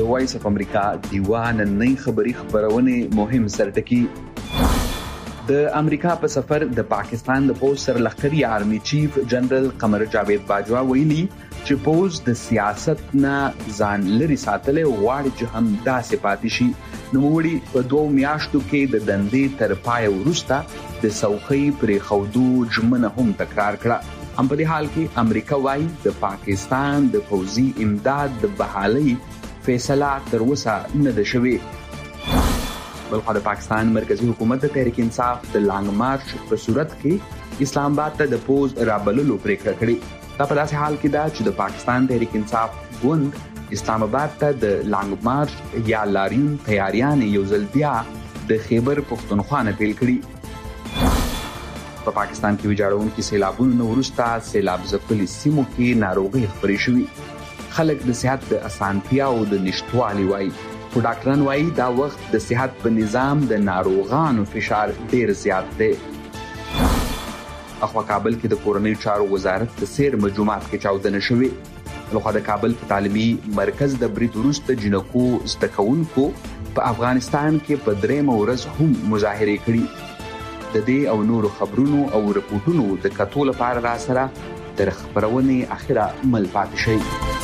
د وایس اف امریکا دیوا نننۍ خبری خبرونه مهم سرټکی. د امریکا په سفر د پاکستان د پوز سرلښکري آرمي چیف جنرال قمر جاوید باجوا ویلي چې پوز د سیاست نه ځان لري ساتل غواړي چې هم داسې پاتې شي. نوموړي په 2 میاشتو کې د دندې تر پای وروسته د سوخي پرې خودو جمنه هم تکرار کړه. هم په دې حال کې امریکا وايي د پاکستان د پوزي امداد د بحالي فیصله تر اوسه نه ده شوې. بلخو د پاکستان مرکزی حکومت د تحریک انصاف د لانګ مارچ په صورت کې اسلام آباد ته د پوز رابللو پریکړه کړې. دا په داسې حال کې ده چې د پاکستان تحریک انصاف ګوند اسلام آباد ته د لانګ مارچ یا لاریون تیاریان یو ځل بیا د خیبر پختونخوا نه پیل کړي. په پاکستان کې ویجاړونکي سیلابونو وروسته سیلاب ځپلي سیمو کې ناروغي خپرې شوې. خلک د صحت د اسانتیا او د نشټوالي وایي. خو ډاکټران وایي دا وخت د صحت په نظام د ناروغانو فشار ډیر زیات دی. اخوا کابل کې د کورنۍ چارو وزارت د سیر مجموعات کې چاودنه شوې. لخوا د کابل په تعلیمي مرکز د برید وروسته جنکو زده کوونکو په افغانستان کې په 3 ورځ هم مظاهره کړې. د دې او نورو خبرونو او رپورټونو د کتو لپاره را سره تر خبرونې اخره مل پاتې شئ.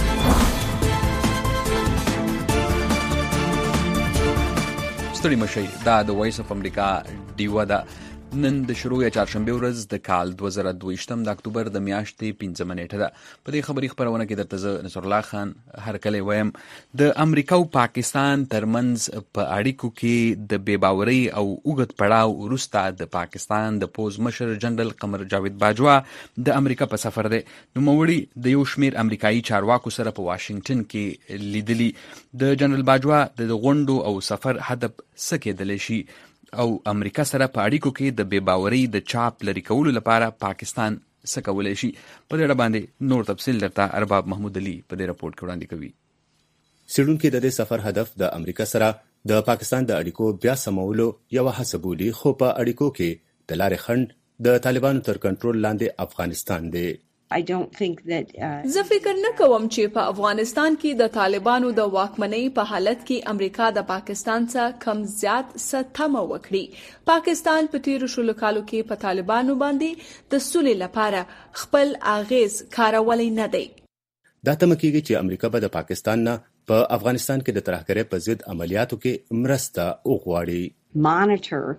ستړي مشئ. دا د وایس اف امریکا دیوا ده. نن د شروع یا چهارشنبه ورځ د کال 2022 د اکتوبر د میاشتې 15 نیټه ده. په دې خبري خبرونه کې درته زه نصر الله خان هر کله وایم د امریکا او پاکستان ترمنځ په اړیکو کې د بې باورۍ او اوږد پړاو وروسته د پاکستان د پوز مشر جنرال قمر جاوید باجوا د امریکا په سفر دی. نوموړي د یو شمیر امریکایي چارواکو سره په واشنگټن کې لیدلي. د جنرال باجوا د غونډو او سفر هدف څه کېدلی شي او امریکا سره په اړیکو کې د بې باورۍ د چاپ لري کولو لپاره پاکستان څه کولی شي. په دې اړه باندې نور تفصیل درته ارباب محمود علي په دې راپورټ کې وړاندې کوي. څېړونکي د دې سفر هدف د امریکا سره د پاکستان د اړیکو بیا سمولو یوه هڅه بولي، خو په اړیکو کې د لارې خنډ د طالبانو تر کنټرول لاندې افغانستان دی. زه فکر نه کوم چې په افغانستان کې د طالبانو د واکمنۍ په حالت کې امریکا د پاکستان څخه کم زیات څه تمه وکړي. پاکستان په تیرو شلو کالو کې په طالبانو باندې د سولې لپاره خپل اغیز کارولی نه دی. دا تمه کېږي چې امریکا به د پاکستان نه په افغانستان کې د ترهګرۍ په ضد عملیاتو کې مرسته وغواړي.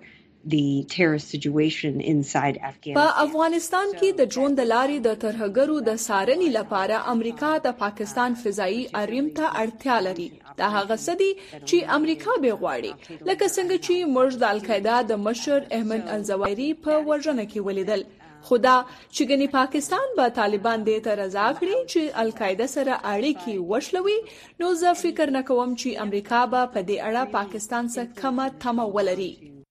په افغانستان کې د ډرون د لارې د ترهګرو د څارنې لپاره امریکا د پاکستان فضایي اریم ته اړتیا لري. دا هغه څه دي چې امریکا به غواړي، لکه څنګه چې موږ د القاعده د مشر احمد الزواهري په وژنه کې ولیدل. خدا چې ګنې پاکستان به طالبان دې ته رضا کړي چې القاعده سره اړیکې وشلوي، نو زه فکر نه کوم چې امریکا به په دې اړه پاکستان څخه کومه تمه ولري.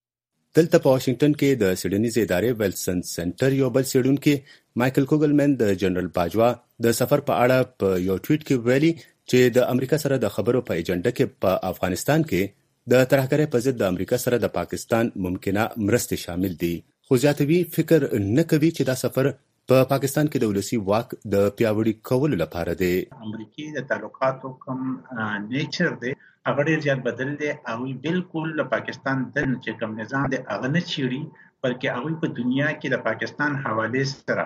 دلته په واشنگټن کې د سیډنیز ادارې ویلسن سنټر یو بل څېړونکي مایکل کوګلمن د جنرال باجوا د سفر په اړه په یو ټویټ کې ویلي چې د امریکا سره د خبرو په ایجنډا کې په افغانستان کې د ترهګرۍ په ضد د امریکا سره د پاکستان ممکنه مرستې شامل دي. خو زیاتوي فکر نه کوي چې دا سفر په پاکستان کې د ولسی واک د پیاوړي کولو لپاره دی. امریکای د تعلقاتو کوم نیچر دی هغه ډیر زیات بدل دی. هغه بالکل د پاکستان د چې کوم نظام دی هغه نه چیري، بلکې هغه په دنیا کې د پاکستان حواله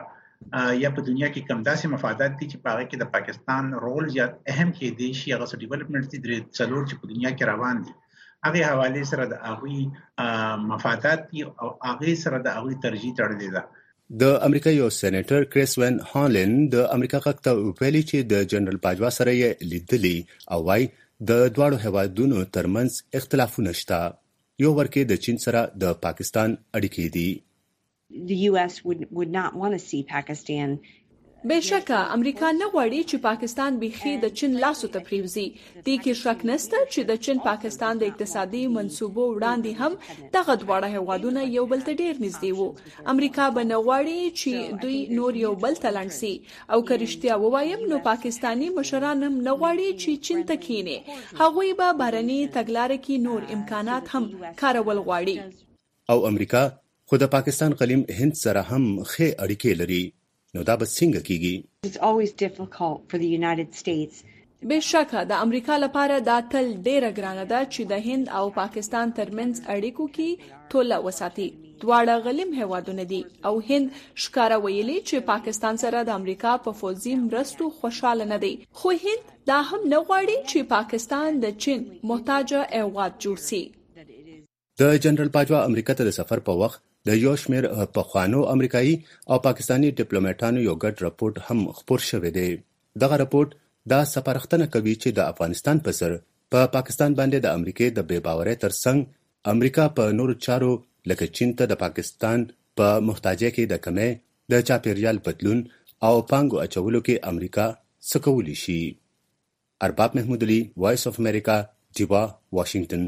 سره یا په دنیا کې کم داسې مفادات دي چې په هغه کې د پاکستان رول زیات اهم کې دی شي. هغه ډیولپمنټ دي درې څلور چې په دنیا کې روان دي، هغه حواله سره د هغه مفادات دي او هغه سره د هغه ترجیح تړلې ده. د امریکا یو سېنیټر کریس وین هالن د امریکا غږ ته ویلي چې د جنرال باجوا سره یې لیدلي او وايي د دواړو هیوادونو ترمنځ اختلافونه شته. یو ورکه د چین سره د پاکستان اړیکې دي. The US would not want to see Pakistan بهشکه امریکا نه غواړي چې پاکستان بيخي د چین لاسو ته پریوزي. دې کې شک نشته چې د چین پاکستان د اقتصادي منصوبو وړاندې هم دغه دواړه هیوادونه یو بل ته ډیر نږدې وو. امریکا به نه غواړي چې دوی نور یو بل ته لاړ شي، او که رښتیا ووایم نو پاکستانی مشران هم نه غواړي چې چین ته کینی. هغوی به بهرني تګلارې کې نور امکانات هم کارول غواړي. او امریکا خو د پاکستان قلیم هند سره هم ښه اړیکې لري. نو دا به څنګه کیږي؟ It's always difficult for the United States بشکه د امریکا لپاره دا تل ډیره ګرانه ده چې د هند او پاکستان ترمنځ اړیکو کې توله وساتي. دواړه غلیم هیوادونه دي او هند ښکاره ویلي چې پاکستان سره د امریکا په فوزي مرستو خوشاله نه دی، خو هند دا هم نه غواړي چې پاکستان د چین محتاجه هیواد جوړ سي. د جنرال باجوا امریکا ته د سفر په وخت د یو شمېر پخوانو امریکایي او پاکستاني ډیپلوماټانو یو ګډ راپورټ هم خپور شوی دی. دغه راپورټ دا سپارښتنه کوي چې د افغانستان په سر په پاکستان باندې د امریکای د بې باورۍ ترڅنګ امریکا په نورو چارو لکه چین ته د پاکستان په محتاجۍ کې د کمی، د چاپیریال بدلون او پانګو اچولو کې امریکا څه کولی شي. ارباب محمود علي، وایس اف امریکا، ډیوا، واشنگټن.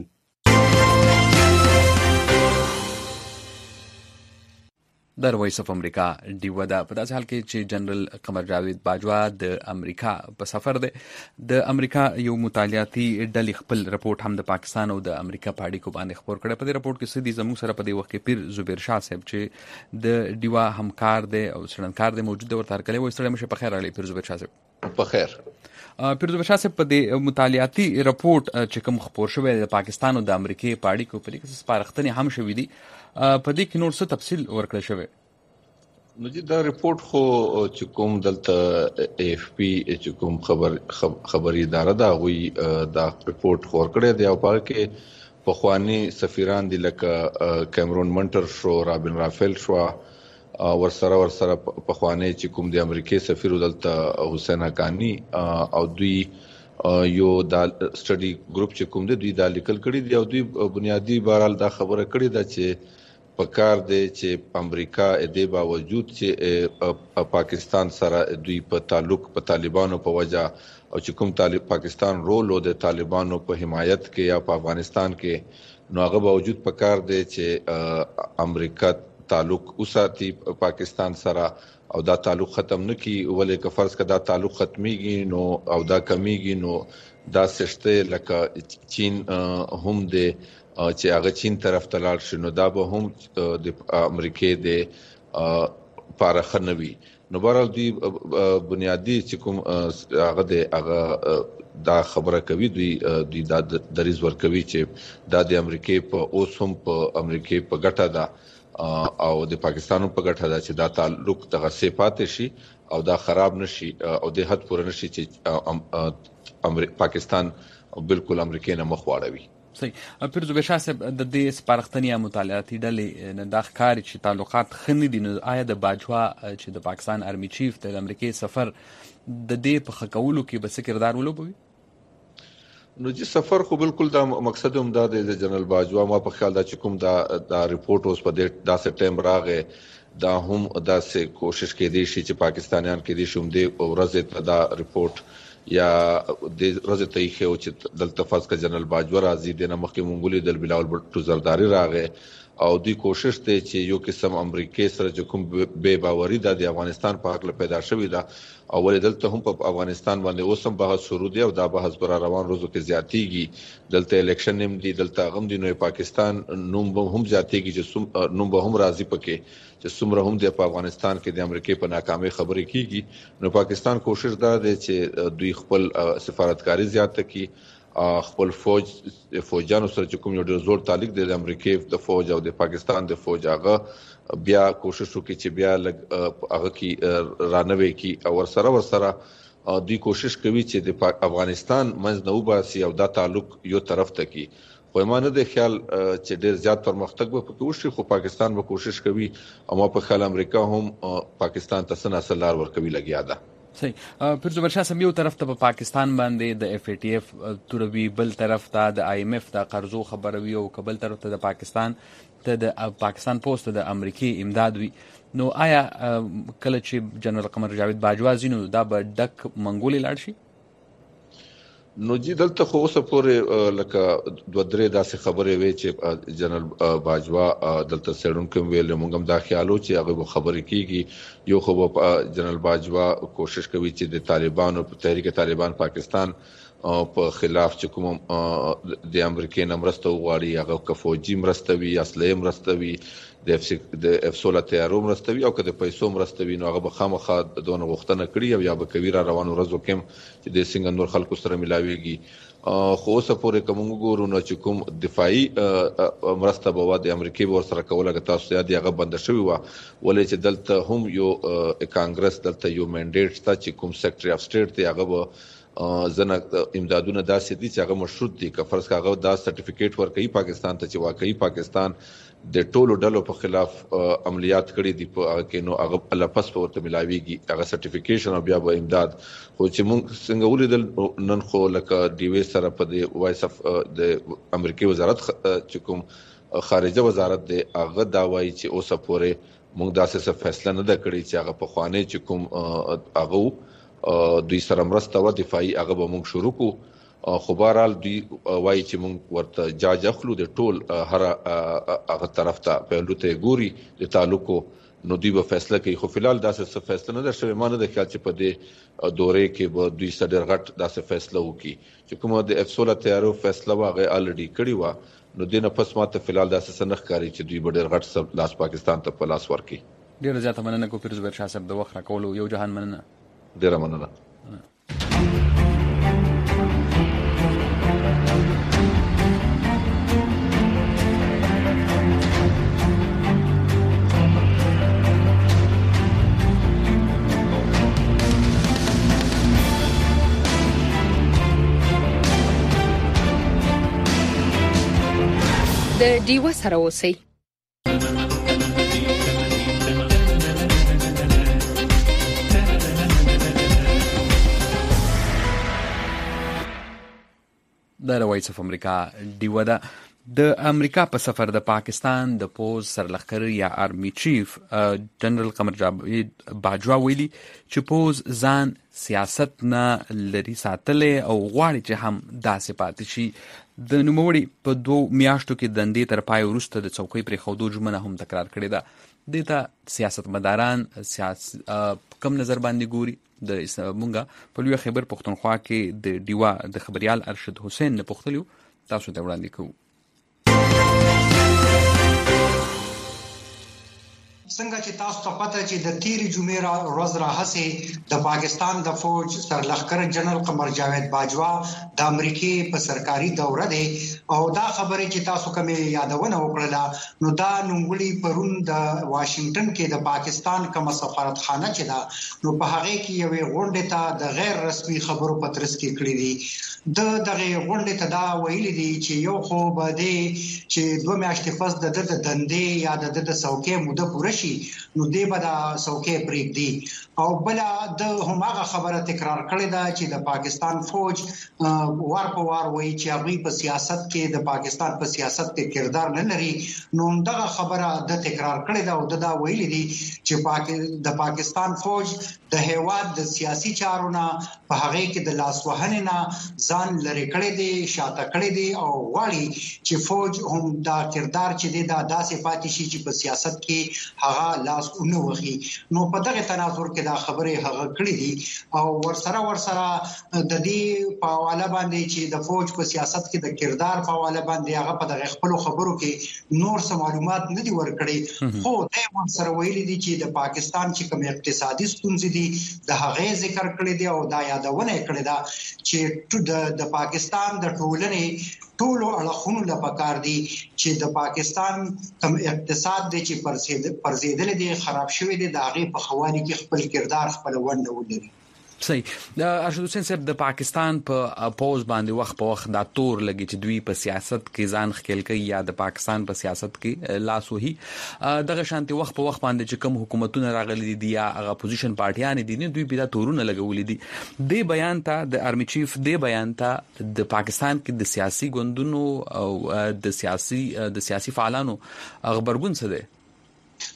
در وایس اف امریکا ډیوا ده. په داسې حال کې چې جنرال قمر جاوید باجوا د امریکا په سفر دی، د امریکا یو مطالعاتي ډلې خپل راپورټ هم د پاکستان او د امریکا په اړیکو باندې خپور کړی. په دې راپورټ کې څه دي زموږ سره په دې وخت کې پیر زبیر شاه صاحب چې د ډیوا همکار دی او څېړنکار دی موجود دی، ورته هرکلی وایي. ستړی مشه، په خیر راغلی پیر زبیر شاه صاحب. په خیر. پیر زبیر شاه صاحب، په دې مطالعاتي راپورټ چې کوم خپور شوی د پاکستان او د امریکا په اړیکو په کې سپارښتنې هم شوي دي، په دې کې نور څه تفصیل ورکړی شوی؟ نو دا ریپورت خو چې کوم دلته اف پی چې کوم خبري اداره دا غوي دا ریپورت خور کړی دی او په کې پخوانی سفیران دي لکه کیمرون منټر شو، رابن رافیل شو، ورسره پخوانی چې کوم د امریکای سفیر دلته حسین حقانی او دوی یو دا سټډي ګروپ چې کوم دوی دا لیکل کړی دی او دوی بنیادی بهرحال دا خبره کړې ده چې پکار دی چې امریکا د باوجود چې پاکستان سره دوی په تعلق په طالبانو په وجه او چې کوم پاکستان رول او د طالبانو په حمایت کې یا په افغانستان کې نو هغه باوجود پکار دی چې امریکا تعلق وساتي پاکستان سره او دا تعلق ختم نه کی، ولې که فرض کړه دا تعلق ختميږي نو او دا کمیږي نو دا سشته لکه چین هم دی چې هغه چین طرف ته لاړ شي نو دا به هم د امریکای د پارخ نه وي. نو بهرحال دوی بنیادی چې کوم هغه د هغه دا خبره کوي، دوی دا دریځ ورکوي چې دا د امریکای په اوس هم په امریکای په ګټه ده او د پاکستان په ګټه ده چې دا تعلق دغه صفات شي او دا خراب نشي او د حد پوره نشي چې پاکستان بالکل امریکای نه مخ واړوي. صحیح. پیر زبیر شاه صاحب، د دې سپارښتنې یا مطالعاتي ډلې نه دا ښکاري چې تعلقات ښه نه دي، نو آیا د باجوا چې د پاکستان آرمي چیف د امریکای سفر د دې په ښه کولو کې به څه کردار ولوبوي؟ نو چې سفر خو بالکل دا مقصد هم دا دی د جنرال باجوا، ما په خیال دا چې کوم دا ریپورټ اوس په داسې ټایم راغی دا هم داسې کوشش کېدی شي چې پاکستانیان کېدی شي هم د ورځې ته دا ریپورټ یا د ورځې ته یې ښیو چې دلته فرض کړه جنرال باجوا راځي، د نه مخکې مونږ ولیدل بلاول بټو زرداري راغی او دوی کوشش دی چې یو قسم امریکای سره چې کوم بې باوري ده د افغانستان په حق پیدا شوې ده او ولې دلته هم په افغانستان باندې اوس هم بحث شروع دی او دا بحث پر روان روزو کې زیاتېږي. دلته الیکشن هم دی، دلته غم دی، نو پاکستان نوم به هم زیاتېږي چې نوم به هم راځي پکې چې څومره هم د افغانستان کې د امریکای په ناکامۍ خبرې کیږي. نو پاکستان کوشش دا دی چې دوی خپل سفارتکاري زیاته کړي، خپل فوجانو سره چې کوم یو ډېر زوړ تعلق دی د امریکای د فوج او د پاکستان د فوج هغه بیا کوشش وکړي چې بیا هغه کې رانوي کی او ورسره دوی کوشش کوي چې د افغانستان منځ نه وباسي او دا تعلق یو طرف ته کی. خو ما نه د خیال چې ډېر زیات پرمختګ به پکې وشي، خو پاکستان به کوشش کوي او ما په خیال امریکا هم پاکستان ته څه اصل لار ورکوي لګیا ده. صحیح. پیر زبیر شاه صاحب، یو طرف ته په پاکستان باندې د اف ای ټی اف توروي، بل طرف ته د آی ایم اف د قرضو خبروي او بل طرف ته د پاکستان پوسټ د امریکای امداد وي. نو آیا کله چې جنرال قمر جاوید باجوا زینو دا به ډک منګولې لاړ شي؟ نو جی دلته خو اوسه پورې لکه دوه درې داسې خبرې وې چې جنرال باجوا دلته څېړونکو ویل، موږ هم دا خیالو چې هغه به خبرې کیږي. یو خو جنرال باجوا کوشش کوي چې د طالبانو په تحریک طالبان پاکستان په خلاف چې کوم د امریکای مرسته وغواړي هغه کفوجي مرسته وي اصلي مرسته وي د F-16 تیارو مرسته وي او که د پیسو مرسته وي نو هغه به خامخا دونه غوښتنه کړي او یا به کوي را روانو ورځو کې چې د څنګه نور خلکو سره ملاويږي خو اوسه پورې کوم ګورو نو چې کوم دفاعي مرسته به د امریکای ور سره کوله تاسو یاد هغه بند شوی و ولې چې دلته هم یو کانګرس دلته یو منډیټ تا چې کوم سیکریټري اف سټیټ دی هغه زنه امدادونه داسې دي چې هغه مشروط دي که فرض هغه دا سرټیفیکیټ ورکړي پاکستان ته چې واقعي پاکستان د ټولو ډلو په خلاف عملیات کړي دي په کې نو هغه لپس په ورته ملاويږي هغه سرټیفیکیشن او بیا به امداد خو چې موږ څنګه ولیدل نن خو لکه ډیوي سره په د وایس اف د امریکای وزارت چې کوم خارجه وزارت د هغه دا وایي چې اوسه پورې موږ داسې څه فیصله نه ده کړې چې هغه په خوانې چې کوم هغه دوی سره مرسته و دفاعي هغه به موږ شروع کو خو بهرحال دوی وایي چې موږ ورته جاج اخلو د ټول هر هغه طرف ته پهلو ته ګوري د تعلقو نو دوی به فیصله کوي خو فلحال داسې څه فیصله نه ده شوې مانه د خیال چې په دې دورې کې به دوی سره غټ داسې فیصله وکړي چې کومه د F-16 تیارو فیصله واغې الریډي کړی و نو دینه پس ماته فلحال داسې څه نه ښکاري چې دوی به ډېر غټ لاس پاکستان ته په لاس ورکړي ډېر زیاته مننه کو پیروز بیر شاه صاحب د وخت راکولو یو جهان مننه ډېر مننه د ډیوه سره اوسئ. د وایس اف امریکا ډیوه ده. د امریکا په سفر د پاکستان د پوز سرلښکر یا آرمی چیف جنرال قمر جاوید باجوا ویلي چې پوز ځان سیاست نه لري ساتلې او غواړي چې هم داسې پاتې شي. د نوموړي په 2 میاشتو کې دندې تر پای وروسته د څوکۍ پرېښودو ژمنه هم تکرار کړې ده. دې ته سیاستمداران کم نظر باندې ګوري. د مونږه په لوی خبر پښتونخوا کې د ډیوا د خبريال ارشد حسین نه پوښتلیو تاسو ته وړاندې کوو. څنګه چې تاسو ته پته چې د تیری جمعې ورځ راهسه د پاکستان د فوج سرلښکر جنرال قمر جاوید باجوا د امریکای په سرکاري دوره دی او دا خبره چې تاسو کوم یادونه وکړه نو دا نوموړي پرون د واشنگټن کې د پاکستان کوم سفارتخانه چې دا نو په هغه کې یو غونډه ته د غیر رسمي خبرو پترس کې کړی دی. دغه غونډه ته دا ویل دي چې یو خو به دي چې 2 میاشتې پس د دندې یا د څوکۍ موده پوره شي نو دی به د څوکۍ پرېږدي او بل د هماغه خبره تکرار کړې ده چې د پاکستان فوج وار په وار وایي چې هغه په سیاست کې د پاکستان په سیاست کې کردار نه لري. نو دغه خبره د تکرار کړې ده او دا ویل دي چې د پاکستان فوج د هیواد د سیاسي چارو نه په هغه کې د لاسوهنې نه ځان لري کړی دی شاته کړی دی او غواړي چې فوج هم دا کردار چې دی دا داسې پاتې شي چې په سیاست کې هغه لاس اونې وخی. نو په دغه تناظر کې دا خبره هغه کړې دي او ورسره د دې په حواله باندې چې د فوج په سیاست کې د کردار په حواله باندې هغه په دغه خپل خبرو کې نور څه معلومات نه دي ورکړي. خو دا ورسره ویلي دي چې د پاکستان چې کوم اقتصادي ستونزې دي د هغه ذکر کړی دی او دا یادونه کړې ده چې د پاکستان د ټولنې ټولو اړخونو لپاره دي چې د پاکستان کوم اقتصاد دی چې پرزیدل دي خراب شوی دی د هغه په خوالي کې خپل کردار خپل ونډه ولري. صحیح. ارشد حسین صاحب د پاکستان په پوز باندې وخت په وخت دا تور لګي چې دوی په سیاست کې ځان خپل کوي یا د پاکستان په سیاست کې لاس وهي. دغه شانتي وخت په وخت باندې چې کوم حکومتونه راغلي دي یا هغه اپوزیشن پارټیان دي نه دوی بیا تورونه لګولې دي. د بیان ته د آرمی چیف د بیان ته د پاکستان کې د سیاسي ګوندونو او د سیاسي فعالانو خبرګون څه دی؟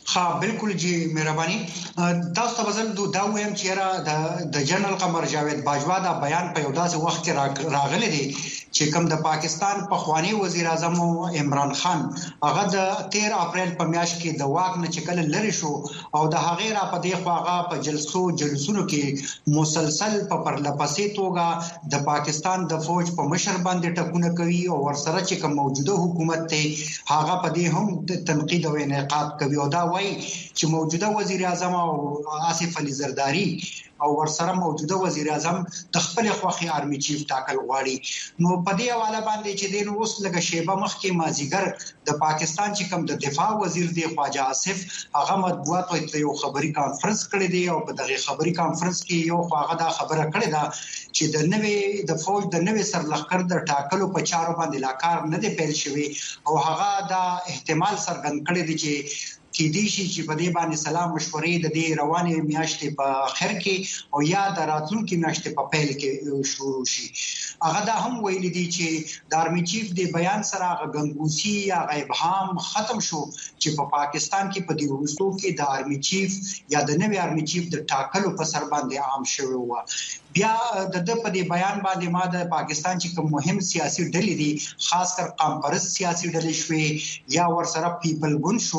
ها بالکل جی مهرباني تاسو ته وزن دا وایم چې د جنرال قمر جاوید باجوا دا بیان په یو داسې وخت کې راغلی دی چې کوم د پاکستان پخوانی وزیر اعظم عمران خان هغه د 13 اپریل په میاشت کې د واک نه چکل لری شو او د هغه را په دی خواغه په جلسونو کې مسلسل په پرلپسې توګه د پاکستان د فوج په مشر باندې ټکونه کوي او ورسره چې کوم موجوده حکومت ته هغه په دې هم د تنقید او انعقاد کوي او دا وایي چې موجوده وزیر اعظم او آصف علي زرداری او ورسره موجوده وزیر اعظم د خپل خوخي آرمي چیف ټاکل غواړي نو په دې حواله باندې چې دین اوس لګه شیبه مخکې مازیګر د پاکستان چې کوم د دفاع وزیر دی خواجه آصف هغه مطبوعاتو ته یو خبري کانفرنس کړی دی او په دغه خبري کانفرنس کې یو خواغه دا خبره کړې ده چې د نوې د فوج د نوې سرلښکر د ټاکلو په چارو باندې لا کار نه دی پیل شوی او هغه دا احتمال څرګند کړی دی چې کې دي چې په دې باندې سلام مشورې د دې روانې میاشتې په اخر کې او یا د راتلونکي میاشتې په پیل کې شروع شي هغه دا هم ویل دي چې د آرمي چیف د بیان سره غنګوسی یا ابهام ختم شو چې په پاکستان کې په دې وروستو کې د آرمي چیف یا د نوې آرمي چیف د ټاکلو په سر باندې عام شوی و بیا د په دې بیان باندې ما د پاکستان چې کوم مهم سیاسي ډلې دي خاص کر قوم پرست سیاسي ډلې شوي یا ورسره پیپل ګون شو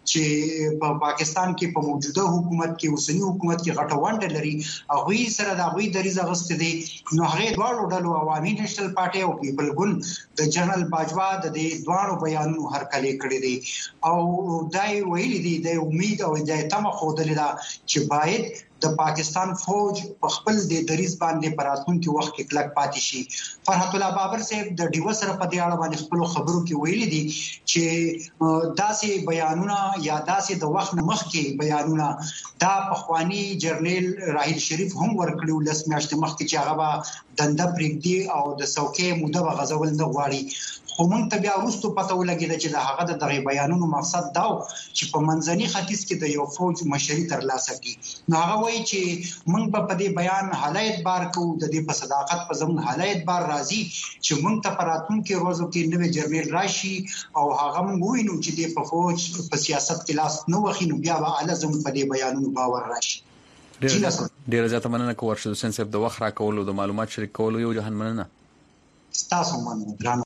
چې په پاکستان کې په موجوده حکومت کې اوسنی حکومت کې غټه ونډه لري هغه سره د هغه دریزه غست دي نو هغه دواړو ډلو عوامي نېشنل پارټي او پیپل ګون د جنرال باجوا د دې دواړو بیانونو هرکلې کړې دي او دای ویلي دي د امید او د تمه خوده ده چې باید د پاکستان فوج په خپل د دریز باندې پراتونکو وخت کې کلک پاتې شي فرحت الله بابر صاحب د ډیو سره په دې اړه باندې خپل خبرو کې ویلي دي چې داسې بیانونه یا داسې د وخت مخکې بیانونه دا پخوانی جرنیل راهیل شریف هم ورکړو لس میاشتې مخکې چې هغه دنده پریږدي او د څوکۍ موده غزول نه غواړي خو مونږ ته بیا وروسته پته ولګیده چې د هغه د دغه بیانونو مقصد دا چې په منځني ختیځ کې د یو فوج مشري ترلاسه کړي نو هغه وایي چې مونږ په دې بیان حالات بار کوو د دې په صداقت په زمون حالات بار راځي چې مونږ ته پراتونکو روزو کې نوې جرنیل راشي او هغه مونږ وینو چې د په فوج په سیاست کې لاس نو وخینو بیا به اعلی زمون په دې بیانونو باور راشي ډیر زیاته مننه کوم ورشد حسین صاحب د وخت را کولو د معلومات شریک کولو یو جهان مننه تاسو مننه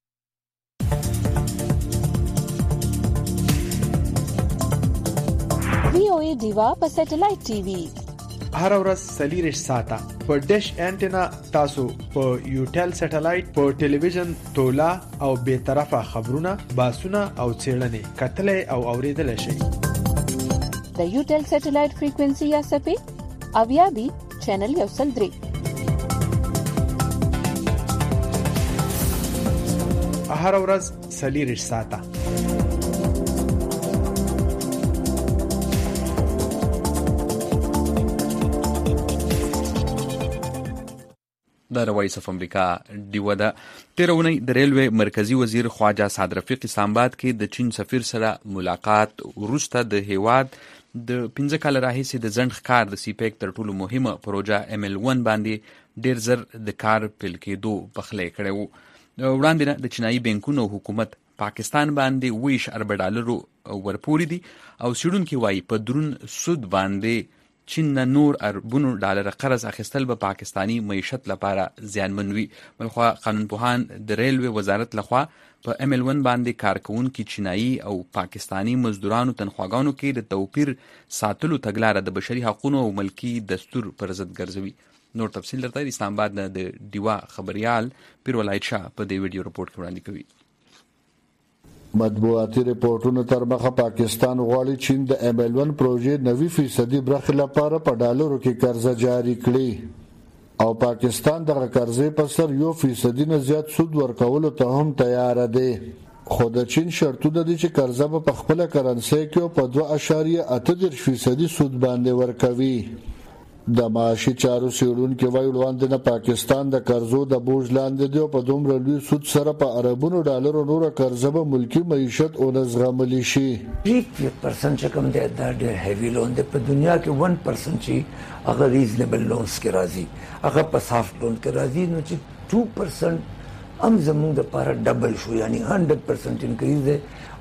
VOA دیوا په سټلایټ ټي وي هر ورځ سلیریش ساته په ډیش انټینا تاسو په یوټل سټلایټ په ټلویزیون تولا او به طرفه خبرونه باسونه او چیرلنې کتلې او اوریدل شي د یوټل سټلایټ فریکوئنسي یا سپې اویا بي چینل یو سل درې هر ورځ سلیریش ساته د وایس اف امریکا دیو ده تیرونی د ریلوی مرکزی وزیر خواجه سعد رفیق اسلامباد کې د چین سفیر سره ملاقات وروسته د هیواد د 15 کال راهیسې د ځنډ ښکار د سیپیک تر ټولو مهمه پروژه ML1 باندې ډیر زر د کار پیل کېدو پخلې کړي وو وړاندې د چینایي بانکونو حکومت پاکستان باندې $20 ارب ورپوري دي او سیډونکو وايي په درون سود باندې چین نور اربونو ډالر قرض اخیستل به پاکستانی معیشت لپاره زیانمن وي بلخوا قانونپوهان د ریلوی وزارت لخوا په ML1 باندې کارکونکو چینایي او پاکستانی مزدورانو تنخواګانو کې د توپیر ساتلو تګلارې د بشري حقوقو او ملکی دستور پر ضد ګرځوي نور تفصیل درته اسلام آباد نه د دیوا خبريال پیرولایت شاه په دې ویډیو رپورت کې وړاندې کوي مطبوعاتي رپورټونو تر مخه پاکستان غواړي چین د ML1 پروژې 90% برخه لپاره په ډالرو کې قرضه جاری کړي او پاکستان دغه قرضې په سر 1% نه زیات سود ورکولو ته هم تیار دی خو د چین شرطونه دي چې قرضه په خپل کرنسي کې په 2.8% سود باندې ورکوي د معاشي چارو سیړونکو وایي وړاندې نه پاکستان د قرضو د بوج لاندې دی او په دومره لوی سود سره په اربونو ډالرو نور قرضه به ملکی معیشت او نزغملی شي 3% چې کوم دی دا ډېر هیوی لون دی په دنیا کې 1% چې هغه ریزنبل لونز کې راځي هغه په سافت لون کې راځي نو چې 2% هم زموږ د لپاره ډبل شو یعنی 100% انکریز دی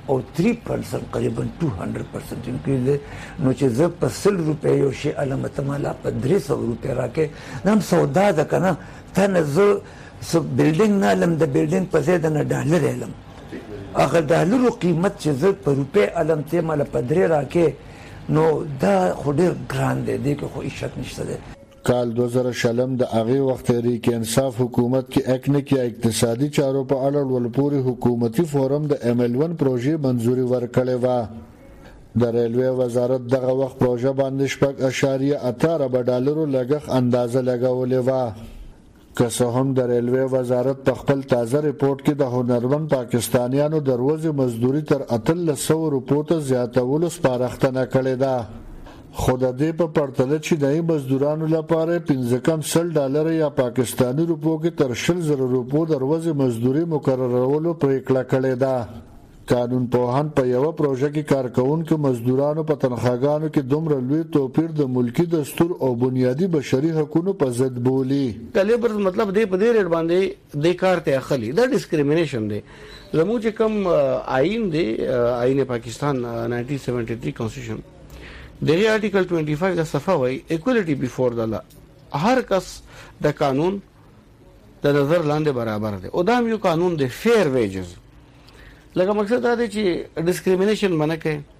او 3% قریبا 200% انکریز دی. نو چې زه په 100 روپۍ یو شی علم تمالا په 300 روپۍ راکې نام سودا ده کنه ته نه زه بلډینګ نه علم د بلډینګ په ځای د ډالر علم هغه ډالرو قیمت چې زه په روپۍ علم ته مال په 3 راکې نو دا خو ډیر ګران دی دغه خو شک نشته دی. کال 2000 د هغه وخت تحریک انصاف حکومت کې اکنیک یا اقتصادي چارو په اړه ولپوري حکومتي فورم د ML1 پروژې منځوري ورکړې و. د ریلوی وزارت دغه وخت پروژه باندې 8.8 ډالرو لګښت اندازه لګولې و. که څه هم د ریلوی وزارت په خپل تازه ریپورت کې د هنرمند پاکستانیانو د ورځې مزدوري تر 300 روپو ته زیاتولو سپارښتنه کړې ده، خو د دې په پرتله چې د مزدورانو لپاره 15 ډالر یا پاکستاني روپو کې تر 100,000 روپو د ورځې مزدوري مقررولو پریکړه کړې ده. قانون پوهان په یو پروژه کې کارکونکو مزدورانو په تنخواګانو کې دومره لوی توپیر د ملکی دستور او بنیادی بشري حقوقو په ضد بولی. کلیبر مطلب دې په دې ریټ باندې د کار ته اخلي دا ډیسکریمینیشن دی. زموږ چې کوم آئین دی آئین پاکستان 1973 کانسټیټیوشن دغه آرټیکل 25 د صفه وای ایکوالټي بیفور د لا هر کس د قانون د نظر لاندې برابر دی او دا یو قانون دی فیر ویجز. لکه مقصد دا دی چې ډیسکریمینیشن باندې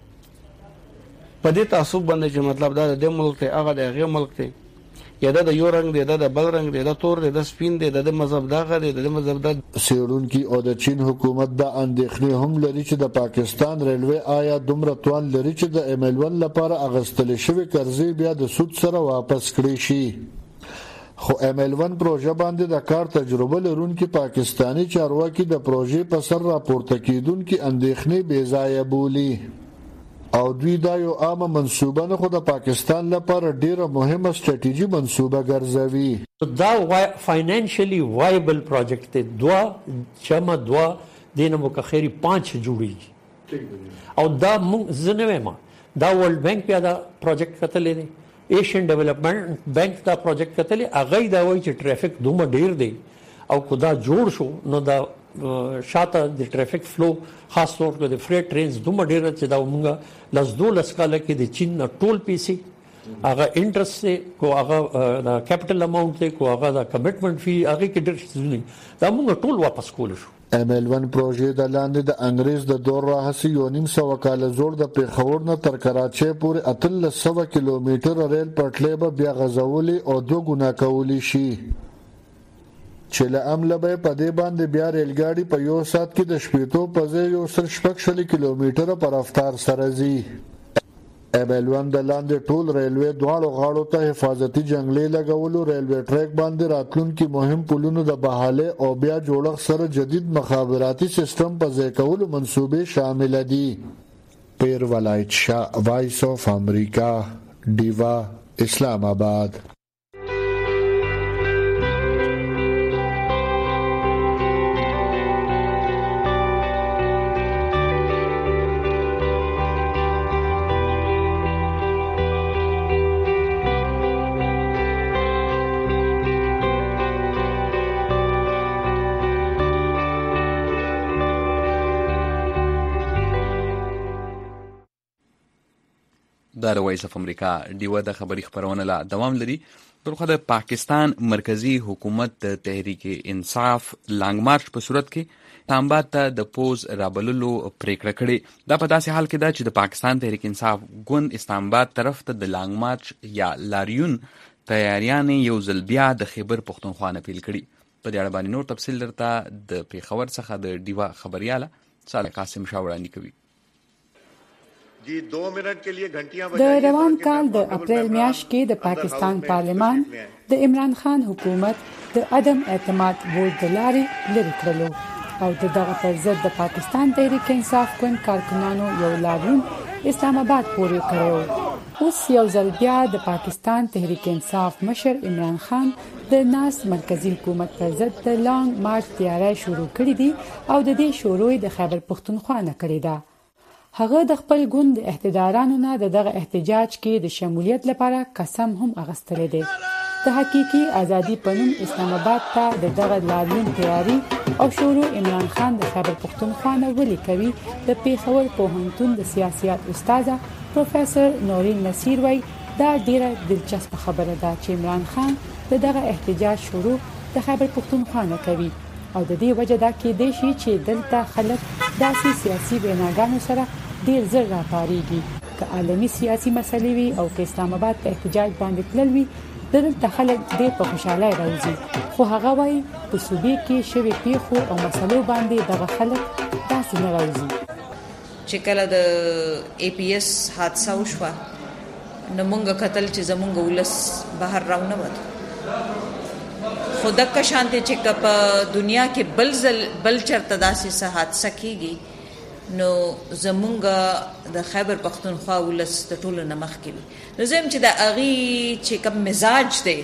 کې په دې تعصب باندې چې مطلب دا د ملک ته هغه د هغه ملک ته یا د یو رنگ دی د بل رنگ دی د تور دی د سپین دی د مذهب دغه دی د مذهب د سیرونکي او د چین حکومت د اندېښنې هم لري چې د پاکستان ریلوی آیا دومره توان لري چې د ML1 لپاره اغستل شوی قرضې بیا د سود سره واپس کړي شي. خو ML1 پروژه باندې د کار تجربه لرونکي پاکستانی چارواکي د پروژې په سر راپورته کیدونکي اندېښنې بې ځایه بولي او دوی دا یو عامه منصوبه نه خو د پاکستان لپاره ډیره مهمه سټریټیجي منصوبه ګرځوي. دا فاینانشلی وایبل پروجیکټ دی. دوا دینه مکخيري 5 جوړیږي او دا زنه ما دا ورلد بانک په دا پروجیکټ کتلې دی ایشین ډیولپمنٹ بانک دا پروجیکټ کتلې اغه دا وایي چې ټریفیک دومره ډیر دی او کدا جوړ شو نو دا شاته د ټریفیک فلو خاص طور په د فریټ ټرینز دومره ډیر چې دا موږ لزدول اسکاله کې د چین نه ټول پیسې هغه انټرست کو هغه د کیپټل اماونت کو هغه د کمټمنټ فی هغه کې ډیر څه دا موږ ټول واپس کول شو. ML1 پروژې د لاندې د انګریز د دور راهسي 1.5 کال زوړ د پیښور نه تر کراچۍ پورې 300 کیلومتر ریل پټلۍ به بیا غځولې او 2 ګنا کولی شي چې له عمله به په دې باندې بیا ریلګاډي په یو سات کې د شپېتو په ځای یو سل شپږ کیلومتره په رفتار سره ځي. ML1 د لاندې ټول ریلوی دواړو غاړو ته حفاظتي جنگلې لګولو ریلوی ټریک باندې راتلونکي مهم پلونو د بحاله او بیا جوړښت سره جدید مخابراتي سیستم په ځای کولو منصوبې شامل دي. پیر ولایت شاه وایس اف امریکا دیوا اسلام آباد. د وایس اف امریکا دیوه د خبري خبرونه لا دوام لري. بلخو د پاکستان مرکزی حکومت د تحریک انصاف لانګ مارچ په صورت کې اسلامآباد ته د پوز رابللو پریکړه کړې. دا په داسې حال کې ده چې د پاکستان تحریک انصاف ګوند اسلامآباد طرف ته د لانګ مارچ یا لاریون تیاریان یو ځل بیا د خیبر پښتونخوا نه پیل کړي. په دې اړه باندې نور تفصیل درته د پیښور څخه د دیوه خبرياله صالح قاسم شاه وړاندې کوي. د روان کال د اپریل میاشت کې د پاکستان پارلمان د عمران خان حکومت د عدم اعتماد ووټ د لارې لرې کړلو او دغه پر ضد د پاکستان تحریک انصاف ګوند کارکنانو یو لاریون اسلام آباد پورې کړو. اوس یو ځل بیا د پاکستان تحریک انصاف مشر عمران خان د ناس مرکزی حکومت پر ضد د لانګ مارچ تیاری شروع کړې دي او د دې شروع د خیبر پښتونخوا نه کړې ده. هغه د خپل ګوند احتدارانو نه دغه احتجاج کې د شمولیت لپاره قسم هم اخیستل دي. د حقيقي ازادي پنوم اسلام آباد ته د دغه لاریون تیاری او شروع عمران خان د خیبر پختونخوا نه ولي کوي د پیښور پوهنتون د سیاست استاد پروفیسور نورین نصیر وای دا ډیره دلچسپ خبره ده چې عمران خان دغه احتجاج شروع د خیبر پختونخوا نه کوي او د دې وجه دا کې دی چې دلته خلک داسې سیاسي ویناګانو سره ډیر زر راپاریږي که عالمي سیاسي مسلې وي او که اسلام آباد په احتجاج باندې تلل وي دلته خلک ډیر په خوشاله راځي خو هغه وايي په صوبې کې شوی پیښو او مسلو باندې دغه خلک داسې نه راځي چې کله د اي پي اس حادثه وشوه نو موږ قتل چې زمونږ ولس بهر راونه وته خود که شانته چې په دنیا کې بل چرته داسې حادثه کیږي نو زمونږ د خیبر پختونخوا ولس د ټولو نه مخکې وي نو زم چې د اغي چې کوم مزاج دی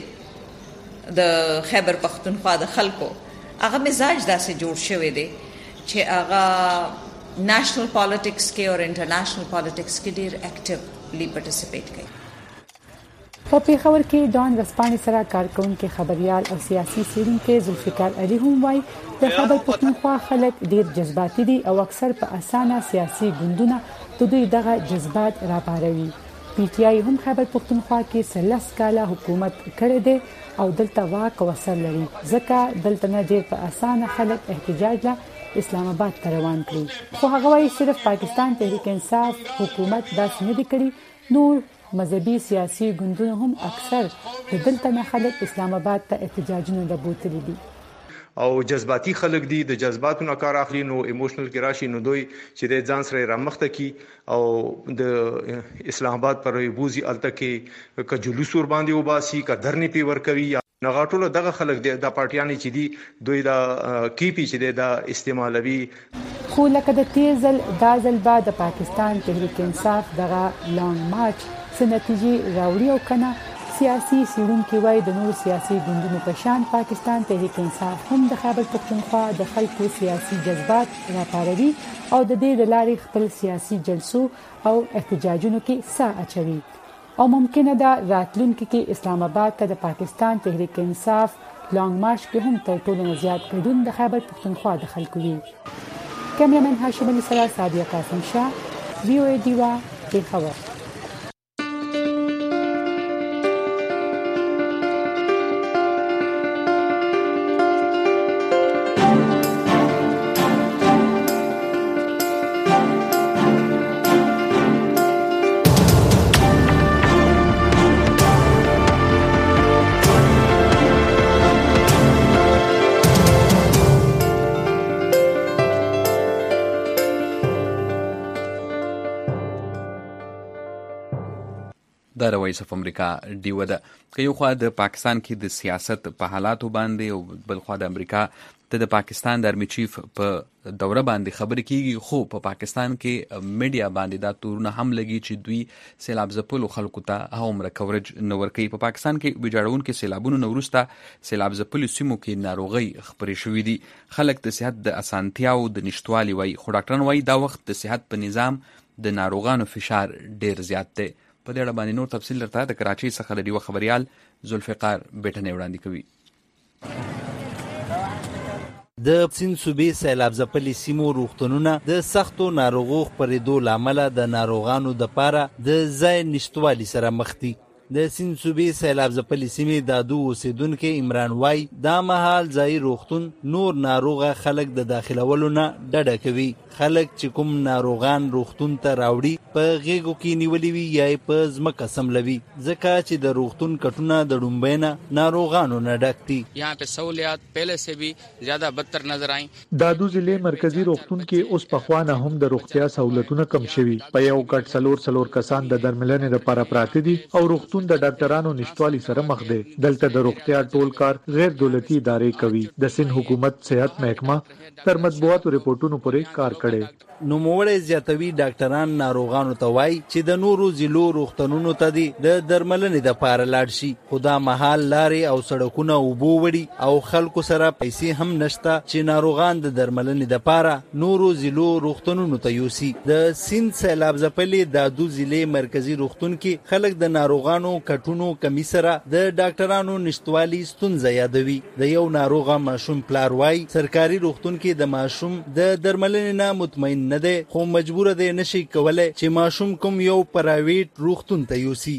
د خیبر پختونخوا د خلکو هغه مزاج داسې جوړ شوی دی چې هغه نېشنل پالیټکس کې او انټرنیشنل پالیټکس کې ډیر اکټیولی پارټیسیپیټ کوي په پیښور کې ډان رسپانې سره کارکونکو خبريال او سیاسي څېړونکي ذوالفقار علي هم وايي د خیبر پختونخوا خلک ډیر جذباتي دي او اکثر په اسانه سیاسي ګوندونه د دوی دغه جذبات راپاروي پی ټ آی هم خیبر پختونخوا کې 13 کاله حکومت کړی دی او دلته واک او اثر لري ځکه دلته نه ډیر په اسانه خلک احتجاج لا اسلام آباد ته روان کړي خو هغه وايي صرف پاکستان تحریک انصاف حکومت داسې نه دی کړی نور مذهبي سیاسي ګوندونه هم اکثر د دلته نه خلک اسلام آباد ته احتجاجونه لبوتلي دي او جذباتي خلک دي د جذباتو نه کار اخلي نو ایموشنل کې راشي نو دوی چې د ځان سره رامخته کی او د اسلام آباد پر بوزي الته کې ک جلوس ور باندې وباسي ک درنې پی ور کوي نغاټولو دغه خلک د پارټیانی چې دي دوی دا کیپی چې د استعمالوي خو لکه د تیزل دازل بعد د پاکستان تحریک انصاف دغه لانګ مارچ سنتیجې راوړي او کنه سیاسي سیرونکو وای د نور سیاسي ګوندونو په شان پاکستان تحریک انصاف هم د خیبر پختونخوا د خلکو سیاسي جذبات راپاروي او د دې د لارې خپل سیاسي جلسو او احتجاجونو کې سا اچوي او ممکنه ده راتلونکي کې اسلام آباد ته د پاکستان تحریک انصاف لانګ مارچ کې هم تر ټولو زیات ګډون د خیبر پختونخوا د خلکو وي کیمرامن هاشم علي سره سادیه قاسم شاه وی او ای دیوا پیښور د وایس اف امریکا ډیو ده که یو خوا د پاکستان کې د سیاست په حالاتو باندې او بل خوا د امریکا د پاکستان د ارمی چیف په دوره باندې خبرې کیږي خو په پاکستان کې میډیا باندې دا تورونه هم لګي چې دوی سیلاب ځپلو خلکو ته هم کوریج نه ورکوي په پاکستان کې ویجاړونکو سیلابونو نه وروسته سیلاب ځپلو سیمو کې ناروغي خبرې شوې دي خلک د صحت د اسانتیاو د نشټوالي وای خو ډاکټران وای دا وخت د صحت په نظام د ناروغانو فشار ډیر زیات دی په دې اړه باندې نور تفصیل درته د کراچۍ څخه د ډیو خبريال ذوالفقار بیٹنې وړاندې کوي د سین صوبې سیلاب ځپلي سیمو روغتونونه د سختو ناروغو خپرېدو لامل د ناروغانو د پاره د ځای نشټوالي سره مخ دي د سین صوبې سیلاب ځپلي سیمې د دو اوسیدونکو عمران وای دا مهال ځای روغتون نور ناروغه خلک د داخلولو نه ډډه کوي خلک چې کوم ناروغان روغتون ته راوړي په غیږو کې نیولې وي یا په ځمکه سملوي ځکه چې د روغتون کټونه د ډومبۍ نه ناروغانو نه ډک دي यहाँ पे सहूलियात पहले से भी ज्यादा बदतर नजर आई دادو ضلع مرکزی روغتون کې اوس پخوانه هم د روغتیا سہولتونه کم شوي په یو کټ څلور کسان د درملنې لپاره پراته دي او روغتون د ډاکټرانو نشټوالي سره مخ دي دلته د روغتیا ټول کار غیر دولتي ادارې کوي د سند حکومت صحت محکمه تر مطبوعاتو ریپورتونو پورې کار کړي نوموړی زیاتوي ډاکټران ناروغانو ته وایي چې د نورو ضلعو روغتونونو ته دي د درملنې دپاره لاړ شي، خو دا مهال لارې او سړکونه اوبو وړي او خلکو سره پیسې هم نشته چې ناروغان د درملنې دپاره نورو ضلعو روغتونونو ته یوسي. د سیند سیلاب ځپلې د دو ضلعې مرکزي روغتون کې خلک د ناروغانو کټونو کمی سره د ډاکټرانو نشتوالي ستونزه یادوي. د یو ناروغه ماشوم پلار وایي سرکاري روغتون کې د ماشوم د درملنې نه مطمئن نه دی، خو مجبور دی نشي کولای چې ماشوم کوم یو پرایویټ روغتون ته یوسي.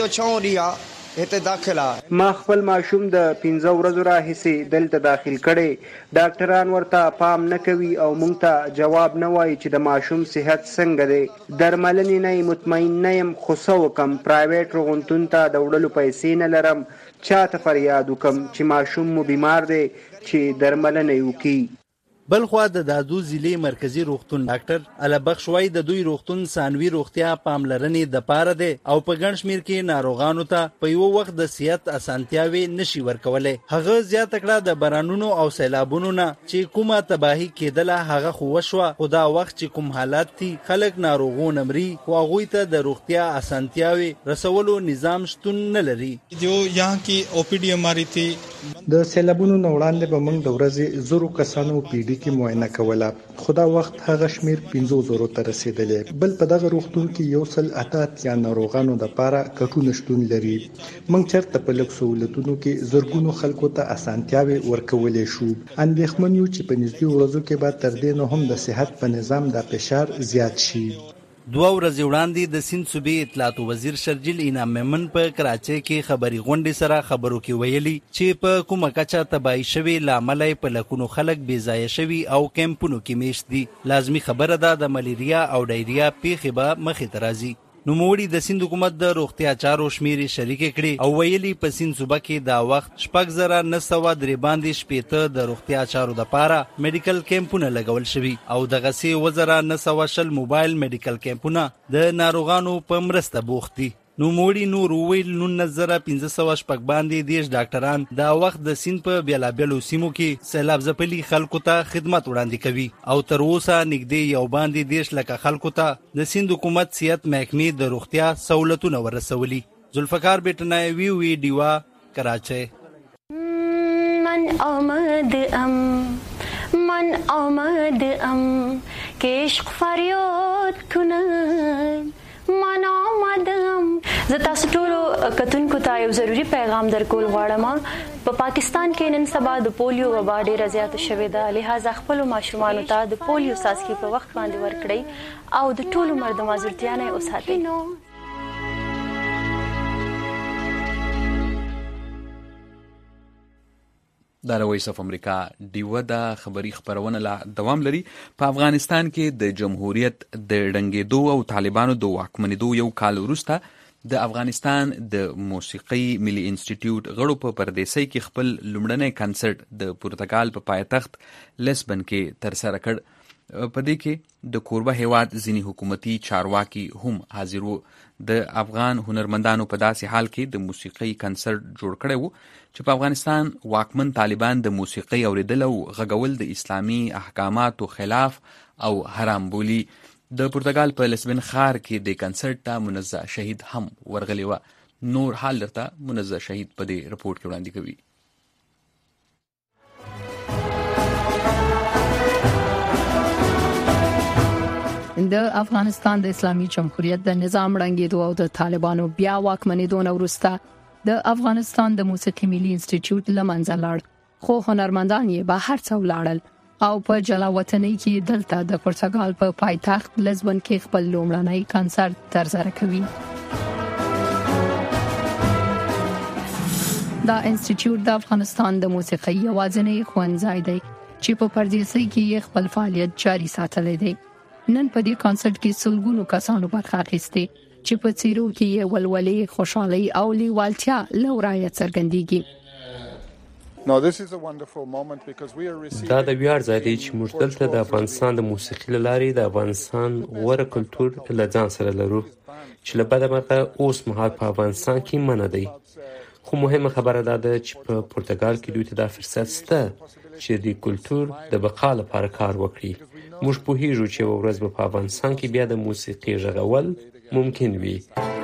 ما خپل ماشوم د 15 ورځو راهیسې دلته داخل کړي، ډاکټران ورته پام نه کوي او مونږ ته جواب نه وایي چې د ماشوم صحت څنګه دی. درملنې نه مطمئن نه یم، خو څه وکم، پرایویټ روغتون ته د وړلو پیسې نه لرم، چاته فریاد وکم چې ماشوم مو بیمار دی چې درملنه وکړي. بل خوا د دادو ضلعې مرکزي روغتون ډاکټر علبخش وایي د دوی روغتون ثانوي روغتیا پاملرنې دپاره دی او په ګڼ شمېر کې ناروغانو ته په یو وخت د صحت اسانتیاوې نشي ورکولی. هغه زیاته کړه د بارانونو او سیلابونو نه چې کومه تباهي کېدله هغه خو وشوه، خو دا وخت چې کوم حالات دي خلک ناروغو نه مري، خو هغوی ته د روغتیا اسانتیاوې رسولو نظام شتون نه لري. جو یہاں کی او پی ڈی ہماری تھی د سیلابونو نه وړاندې به موږ د ورځې 1000 کسانو پی ډي کې معاینه کوله، خو دا وخت هغه شمیر 500 ته رسیدلی. بل په دغه روغتون کې 188 ناروغانو دپاره کټونه شتون لري. موږ چېرته په لږ سهولتونو کې زرګونو خلکو ته اسانتیاوې ورکولی شو. اندېښمن یو چې په نږدې ورځو کې به تر دې نه هم د صحت په نظام دا فشار زیات شي. 2 ورځې وړاندې د سیند صوبې اطلاعات وزیر شرجیل انعام میمن په کراچۍ کې خبري غونډې سره خبرو کې ویلي چې په کومه کچه تباهي شوې له امله په لکونو خلک بې ځایه شوي او کیمپونو کې میشت دي. لازمي خبره ده د ملیریا او ډایریا پیښې به مخې ته راځي. نوموړي د سیند حکومت د روغتیا چارو شمیرې شریکې کړې او ویلي په سیند صوبه کې دا وخت 6903 باندې شپېته د روغتیا چارو دپاره میډیکل کیمپونه لګول شوي او دغسې 1920 موبایل میډیکل کیمپونه د ناروغانو په مرسته بوخت دي. نوموړي نور وویل 19500 باندې 10 ډاکټران دا وخت د سیند په بیلابیلو سیمو کې سیلاب ځپلي خلکو ته خدمت وړاندې کوي او تر اوسه نږدې یو باندې 10 لکه خلکو ته د سیند حکومت صحت محکمې د روغتیا سہولتونه ورسولي. ذوالفقار بیٹنای وی ډیوا کراچۍ. من آمد که عشق فریاد کنم من آمدم. زه تاسو ټولو کتونکو ته یو ضروری پیغام درکول غواړم. په پاکستان کې نن سبا د پولیو وبا ډېره زیاته شوې ده، لہذا خپلو ماشومانو ته د پولیو څاڅکي په وخت باندې ورکړئ او د ټولو عمر د معذورتیا نه یې وساتئ. دا د وایس اف امریکا ډیوه د خبري خبرونه لا دوام لري. په افغانستان کې د جمهوریت د ړنګېدو او طالبانو د واکمنېدو یو کال وروسته د افغانستان د موسیقي ملي انسټیټیوټ غړو په پردیسۍ کې خپل لومړنی کنسرت د پرتګال په پایتخت لسبن کې ترسره کړ. په دې کې د کوربه هیواد ځینې حکومتي چارواکي هم حاضر وو. د افغان هنرمندانو په داسې حال کې د موسیقي کنسرت جوړ کړی وو چې په افغانستان واکمن طالبان د موسیقي اوریدل او غږول د اسلامي احکاماتو خلاف او حرام بولی. د پرتګال په لسبن ښار کې د کنسرت ته منزه شهید هم ورغلی و. نور حال درته منزه شهید په دې رپورټ کې وړاندې کوي. د افغانستان د اسلامي جمهوریت د نظام ړنګېدو او د طالبانو بیا واکمنېدو نه وروسته د افغانستان د موسیقي ملي انسټیټیوټ له منځه لاړ، خو هنرمندان یې بهر څه ولاړل او په جلا وطنۍ کې دلته د پرتګال په پایتخت لزبن کې خپل لومړنی کنسرت ترسره کوي. دا انسټیټیوټ د افغانستان د موسیقي یوازینی ښوونځی دی چې په پردیسۍ کې خپل فعالیت جاري ساتلی دی. نن په دې کنسرت کې سلګونو کسانو برخه اخیستې چې په څیرو کې ولولې، خوشحالي او لیوالتیا لورایه څرګندېږي. دا د ویاړ ځای دی چې موږ دلته د افغانستان د موسیقي له لارې د افغانستان غوره کلتور له ځان سره لرو چې له بده مرغه اوس مهال په افغانستان کې منع دی. خو مهمه خبره دا ده چې په پرتګال کې دوی ته دا فرصت شته چې د کلتور د بقا لپاره کار وکړي موږ پوهیږو چې یوه ورځ به په افغانستان کې بیا د موسیقي غږول ممکن وي.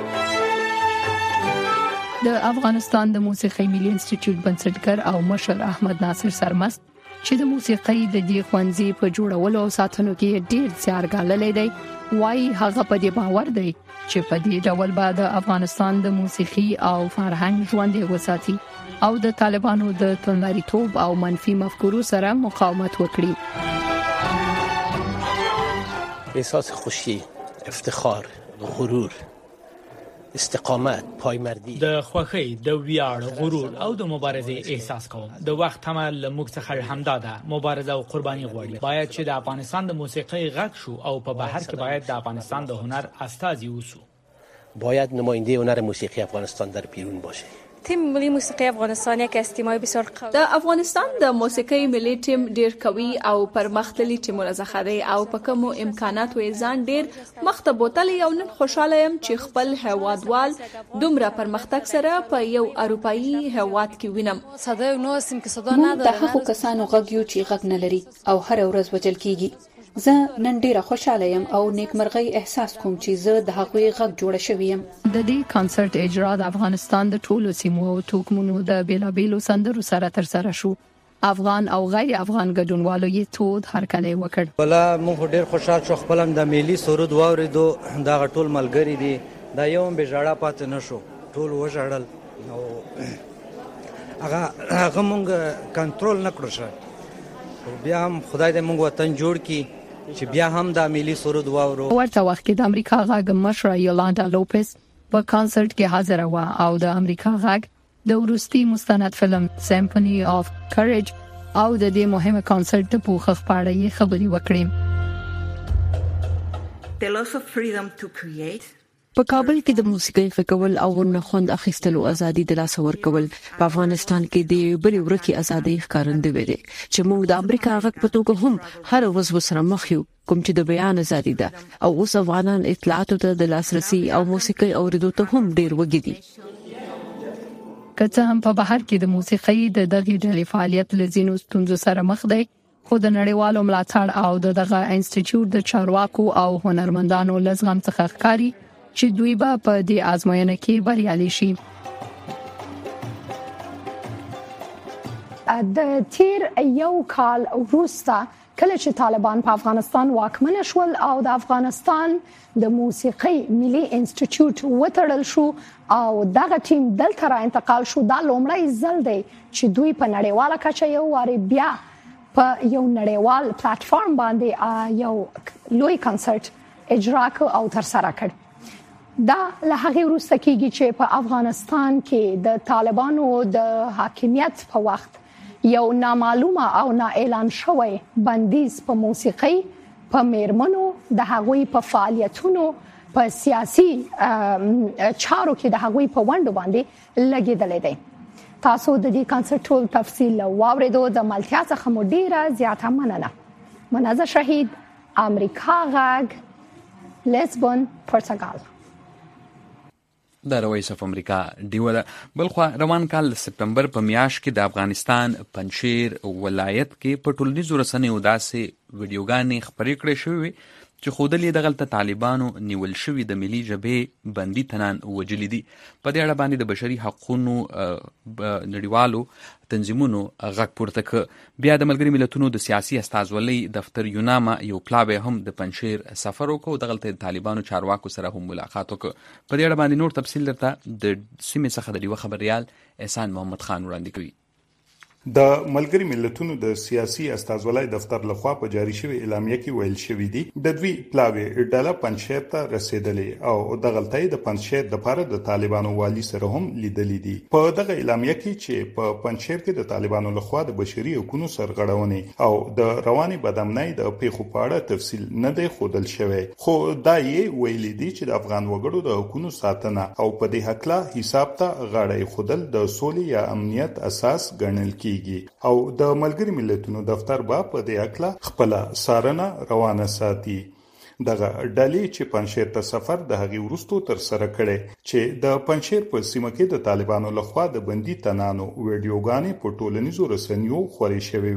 د افغانستان د موسیقي ملي انسټیټیوټ بنسټګر او مشر احمد ناصر سرمست چې د موسیقي د دې ښوونځي په جوړولو او ساتنو کې ډېر زیار ګاللی دی، وايي هغه په دې باور دی چې په دې ډول به د افغانستان د موسیقي او فرهنګ ژوندی وساتي او د طالبانو د توندلاریتوب او منفي مفکورو سره مقاومت وکړي. احساس خوشی، افتخار، غرور، استقامت، پایمردی، د خوښۍ، د ویاړ، غرور او د مبارزې احساس کوم. د وخت هم له موږ څخه همدا ده، مبارزه او قرباني غواړي. باید چې د افغانستان د موسیقۍ غږ شو او په بهر کې باید د افغانستان د هنر استازي اوسو. باید نماینده هنر موسیقی افغانستان در بیرون باشه. تیم ملی موسیقی افغانستان یک از تیم‌های بسیار قوی. د افغانستان د موسیقي ملي ټیم ډیر قوي او پرمختللي ټیمونه څخه دی او په کومو امکاناتو یې ځان ډیر مخته بوتلی او نن خوشاله یم چې خپل هوادوال دومره پرمختګ سره په یو اروپאי هواد کې وینم. صدای نو سم کې صدا نه ده. د هغو کسانو غږ یو چې غږ نه لري او هر ورځ وجل کیږي. زه نن ډیره خوشاله یم او نیکمرغي احساس کوم چې زه د هغوی غږ جوړ شوی یم. د دې کانسرت اجرا د افغانستان د ټولو سیمو او توکمونو د بیلابیلو سندرو سره ترسره شو. افغان او غیر افغان ګډونوالو یې تود هرکلی وکړ. بلا موږ ډیر خوشاله شو، خپلم د ملي سرود واوریدو، دا ټول ملګری دي، دا یو به ژړا پات نه شو، ټول وژړل او هغه موږ کنټرول نکړو شه. بیا هم خدای دې موږ وطن جوړ کی چې بیا هم د ملي سرود واورو. ورته وخت کې د امریکا غږ مشره یولاندا لوپس په کانسرت کې حاضر و او د امریکا غږ د وروستي مستند فلم سیمفونی اف کریج او د دې مهمه کانسرت په پوښښ پاړه یې خبري وکړې. The loss of freedom to create. په کابل کې د موسیقي غږول او نخوند اخیستلو ازادي د لاس ورکول په افغانستان کې د بل ورکی ازادي ښکارندوی دی چې موږ د امریکا غږ په توګه هم هر ورځ وسره مخ یو، کوم چې د بیان ازادي ده او اوس افغانان اطلاعاتو ته د لاسرسي او موسیقي اوریدو ته هم ډیر وګړي. کله هم په بهر کې د موسیقي د دغه ډلې فعالیت لزینو ستونزو سره مخ دی، خو د نړیوالو ملاتړ او دغه انسټیټیوټ د چارواکو او هنرمندانو لزغم څخه ښکاری چې دوی به په دې آزموینه کې بریالي شي. د تیر یو کال وروسته کله چې طالبان په افغانستان واکمن شول او د افغانستان د موسیقي ملي انسټیټیوټ وتړل شو او دغه ټیم دلته را انتقال شو، دا لومړی ځل دی چې دوی په نړیواله کچه یو واري بیا په یو نړیوال پلیټ فارم باندې یو لوی کنسرت اجرا او ترسره کړ. دا له هغه وروسته کېږي چې په افغانستان کې د طالبانو د حاکمیت په وخت یو نامعلومه او نا اعلان شوی بندیز په موسیقي، په میرمنو، د هغوی په فعالیتونو، په سیاسي چارو کې د هغوی په ونډو باندې لګیدل دي. تاسو د دې کنسرت ټول تفصیل واوریدو، د ملتیا څخه مو ډیره زیاته مننه. منازه شهید، امریکا غږ، لیسبون، پرتګال. د روایس اف امریکا دیوله. بلخوا روان کال سپتمبر په میاشت کې د افغانستان پنجشیر ولایت کې په ټولنیزو رسنیو داسې ویډیوګانې خپرې کړې شوې چې ښودلې دغلته طالبانو نیول شوي د ملي ژبې بندي تنان وجلي دي. په دې اړه باندې د بشري حقوقو نړیوالو تنظیمونو غږ پورته کړ. بیا د ملګري ملتونو د سیاسي استازولۍ دفتر یوناما یو پلاوی هم د پنجشیر سفر وکړ، دغلته د طالبانو چارواکو سره هم ملاقات وکړ. په دې اړه باندې نور تفصیل درته د سیمې څخه د یو خبريال احسان محمد خان وړاندې کوي. د ملګری ملتونو د سیاسي استازولۍ دفتر لخوا په جاری شوی اعلامیه کې ویل شوی دی د دوی پلاوی ډاله پنجشیر ته رسیدلې او د غلطۍ د پنجشیر د لپاره د طالبانو والی سره هم لیدلې دي. په دغه اعلامیه کې چې په پنجشیر کې د طالبانو لخوا د بشري حقوقو سرغړونې او د رواني بدامنۍ د پیښو په اړه تفصیل نه دی ښودل شوی، خو دا یې ویلي دي چې د افغان وګړو د حقوقو ساتنه او په دې حق لا حساب ته غاړه خودل د سولې یا امنیت اساس ګڼل کی او د ملګری ملتونو دفتر با په دې اکلا خپل سارنه روانه ساتي. دغه ډلې چې پنجشیر ته سفر د هغې وروستو تر سره کړي چې د پنجشیر په سیمه کې د طالبانو لخوا د بندي تنانو ویډیوګانې په ټولنیزو رسنیو خوري شوې وي.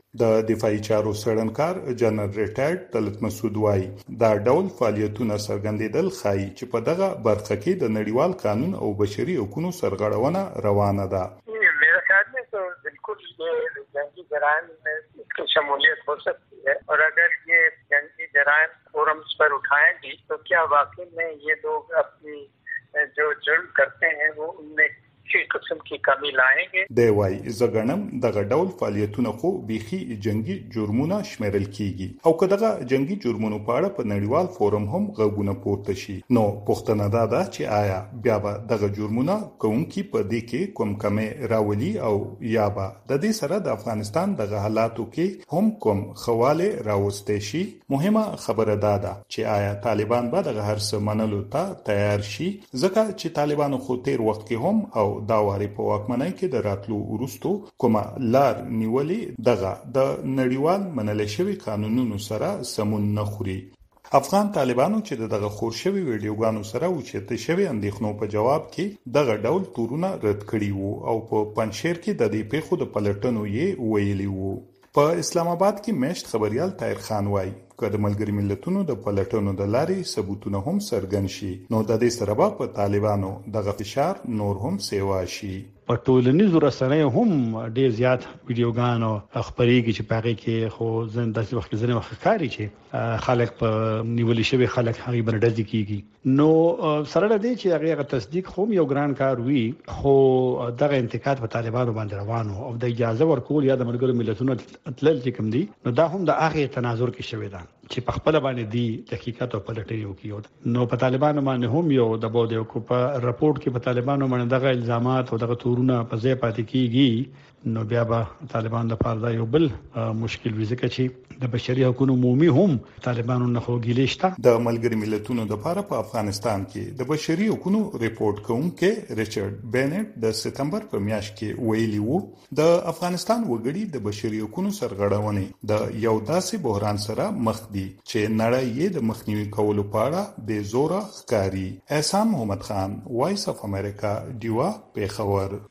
د دفاعي چارو سړنکار جنرال ریټایرډ طلعت مسعود وايي دا ډول فعالیتونه څرګندېدل ښایي چې په دغه برخه کې د نړیوال قانون او بشري حقوقو سرغړونه روانه ده. मेरे ख्याल में तो बिल्कुल ये जंगी जराइम में इसकी शमूलियत हो सकती है और अगर ये जंगी जराइम फोरम्स पर उठाएंगी तो क्या वाकई में ये लोग अपनी जो जुर्म करते हैं वो उनमें किस्म की कमी लाएंगे. دی وايي زګنم دغه ډول فعالیتونه خو بيخي جنگي جرمونه شمیرل کیږي او که دغه جنگي جرمونو په اړه په نړیوال فورم هم غوونه پورته شي نو پوښتنه ده چې آیا بیا به دغه جرمونه کومکی په دې کې کوم کمې راولي او یا به د دې سره د افغانستان دغه حالاتو کې هم کوم خواله راوستي شي. مهمه خبره ده چې آیا طالبان به دغه هر څه منلو ته تیار شي ځکه چې طالبانو خو تیر وخت کې هم او دا واري په واکمنۍ کې د راتلو وروستو کومه لار نیولې دغه د نړیوال منل شوی قانونونو سره سمون نه خوري. افغان طالبانو چې دغه خورشوي ویډیوګانو سره اوچته شوی اندېښنو په جواب کې دغه ډول تورونه رد کړي وو او په پنځشیر کې د دې پیښو د پلټنو یې ویلي وو. په اسلام آباد کې مشت خبريال طاهر خان وايي که د ملګری ملتونو د پلټنو د لارې ثبوتونه هم څرګند شي نو د دې سره به طالبانو دغه فشار نور هم سیوا شي. په ټولنیزو رسنیو هم ډیر زیات ویډیوګانو خبرېږي چې پاره کې خو زنده داسې وخت ځنه وخت کاری چې خلک په نیولې شوی خلک هغه بردځي کیږي نو سره د دې چې هغه تصدیق خو یو ګران کار وی خو دغه انتقاد په طالبانو باندې روانو او د اجازه ورکول یا د ملګرو ملتونو تلل چې کوم دي نو دا هم د هغه تناظر کې شوی ده چې په خپل باندې دی تحقیقات او پلټنې وکړي نو په طالبانو باندې هم یو د بوده کو په راپورټ کې په طالبانو باندې دغه الزامات او دغه تورونه په ځای پاتې کیږي نو بیا به طالبان د پاره یو بل مشکل وي ځکه چې د بشري حقوقو عمومي هم طالبانو نه خوګیلې شته. د ملګری ملتونو د لپاره په افغانستان کې د بشري حقوقو ریپورت کوونکې ریچارډ بینټ د سپتمبر په میاشت کې ویلي وو د افغانستان وګړي د بشري حقوقو سرغړونې د یو داسې بحران سره مخ دي چې نړۍ یې د مخنیوي کولو په اړه د زوره ښکاری. احسان محمد خان وایس اف امریکا دیوا پیښور.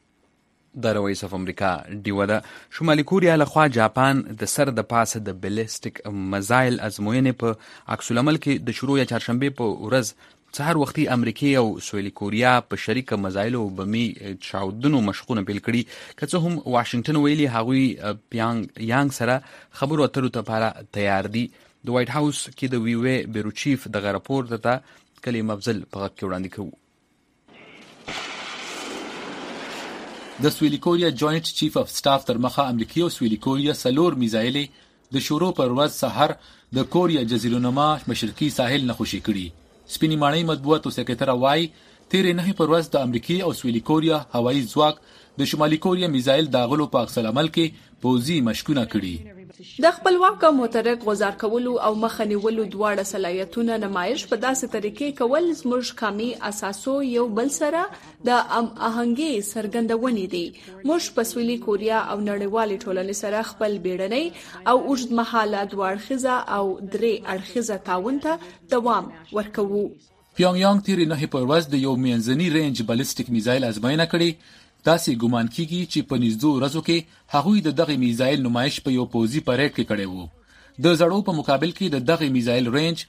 د وایس اف امریکا دیوا د شمالي کوریا لخوا جاپان د سر د پاسه د بیلسټیک میزایل ازموینې په عکس العمل کې د شروع یا چهارشنبه په ورځ سحر وختي امریکای او سویلي کوریا په شریک میزایل او بمي چاودنو مشغونه پیل کړي که څه هم واشنگټن ویلي هغوی پیانګ یانګ سره خبرو اترو لپاره تیار دي. د وایټ هاوس کې د ویوې بیرو چیف دغه راپور ته کلیم افضل په غږ کې وړاندې کوي. د سویلي کوریا جوائنټ چیف اف سټاف تر مخه امریکای او سویلي کوریا سلور میزایل د شروع پر ورځ سحر د کوریا جزیره نما مشرقي ساحل نه خوشي کړي. سپینی ماڼۍ مطبوعات او سکرټر وايي تیر نه پر ورځ د امریکای او سویلي کوریا هوایي ځواک د شمالي کوریا میزایل داغلو په عکس العمل کې پوزي مشکونه کړي. د خپلواک او متحرک غوزار کولو او مخنیولو دواړه صلاحیتونه نمایش په داسې طریقې کول زموږ قومي اساسو یو بل سره د آهنګي سرګندونې دي. موږ په سویلي کوریا او نړیوالې ټولنې سره خپل بیړنۍ او اوږدمهاله دوړخیزه او درې اړخیزه تعاون ته دوام ورکوو. پیونګ یانګ تیر نه پر ورځ د یو منځني رینج بالستیک میزایل ازموینه کړې. داسې ګومان کیږي چې په نږدې ورځو کې هغوی د دغه میزایل نمایش په یو پوزي پریډ کې کړی وو. د زړو په مقابل کې د دغه میزایل رینج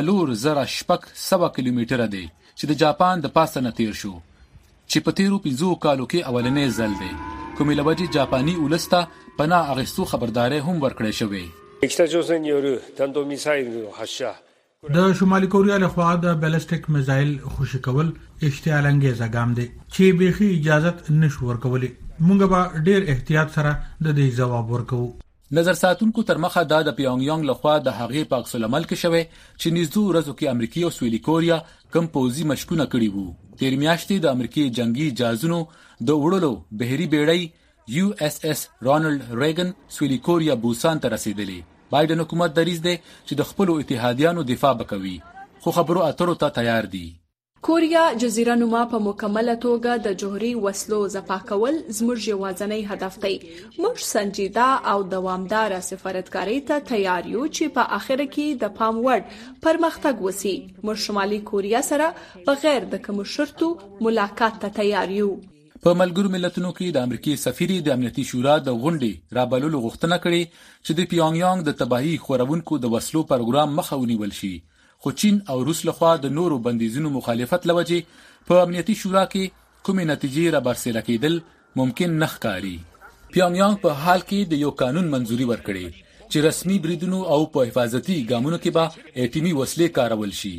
4000 کیلومتره دی چې د جاپان د پاسه نه تیر شو چې په تیرو 5 کالو کې اولنې ځل دی. کومې لوجې جاپاني ولسته پناه اخیستو خبرداري هم ورکړې شوې. 北朝鮮による弾道ミサイルの発射 د شمالي کوریا لخوا د بیلسټیک میزایل خوشی کول اشتعال انګیزه ګام دی چې بيخي اجازه نشو ورکولې. مونږ به ډیر احتیاط سره د دې جواب ورکو. نظر ساتونکو تر مخه د پیونګ یانګ لخوا د هغې په عکس العمل کې شوی چې نږدې ورځو کې امریکای او سویلي کوریا کم پوزي مشکونه کړي وو. تیر میاشتې د امریکای جنگي جهازونو د وړلو بهري بیړۍ USS رونالد ریګن سویلي کوریا بوسان ته رسیدلې. بایدن حکومت دریځ دی چې د خپل اتحادیانو دفاع وکوي خو خبرو اترو ته تیار دي. کوریا جزیره نما په مکمله توګه د جوهري وسلو زپا کول زموږ یوازینی هدف دی. موږ سنجیده او دوامداره سفارتکاري ته تیار یو چې په اخر کې د پام وړ پرمختګ وسی. موږ شمالي کوریا سره بغیر د کوم شرطو ملاقات ته تیار یو. په ملګرو ملتونو کې د امریکای سفیر د امنیتي شورا د غونډې رابللو غوښتنه کړې چې د پیونګ یانګ د تباہي خورونکو د وسلو پروګرام مخه ونیول شي، خو چین او روس لخوا د نورو بندیزونو مخالفت لوجې په امنیتي شورا کې کومې نتیجې را برسېره کېدل ممکن نه ښکاري. پیونګ یانګ په حال کې د یو قانون منځوري ورکړې چې رسمي بریدونو او په حفاظتي ګامونو کې به اټومي وسلې کارول شي.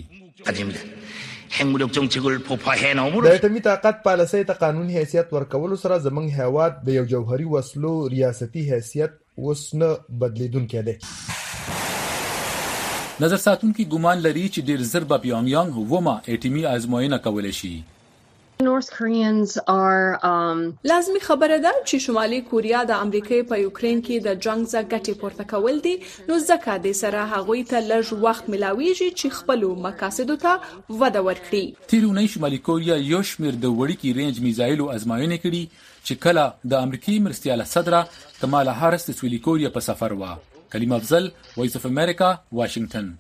د اټومي طاقت پالیسۍ ته قانوني حیثیت ورکولو سره زموږ هیواد د یو جوهري وسلو ریاستي حیثیت اوس نه بدلیدونکی دی. نظر ساتونکي ګومان لري چې ډیر زر به پیونګ یانګ ومه اټومي ازموینه کولی شي. لازمی خبره ده چې شمالي کوریا د امریکای په یوکرين کې د جنگ څخه ګټه پورته کول دي، نو ځکه د سره هغوی ته لږ وخت ملاويږي چې خپل مقاصد ته وده ورکړي. تیرونی شمالي کوریا یو شمیر د وړوکی رینج میزایلو ازموینه کړي چې کله د امریکای مرستياله صدره کمالا هارس د سویلي کوریا په سفر و. کلیم افضل، وایس اف امریکا، واشنگټن.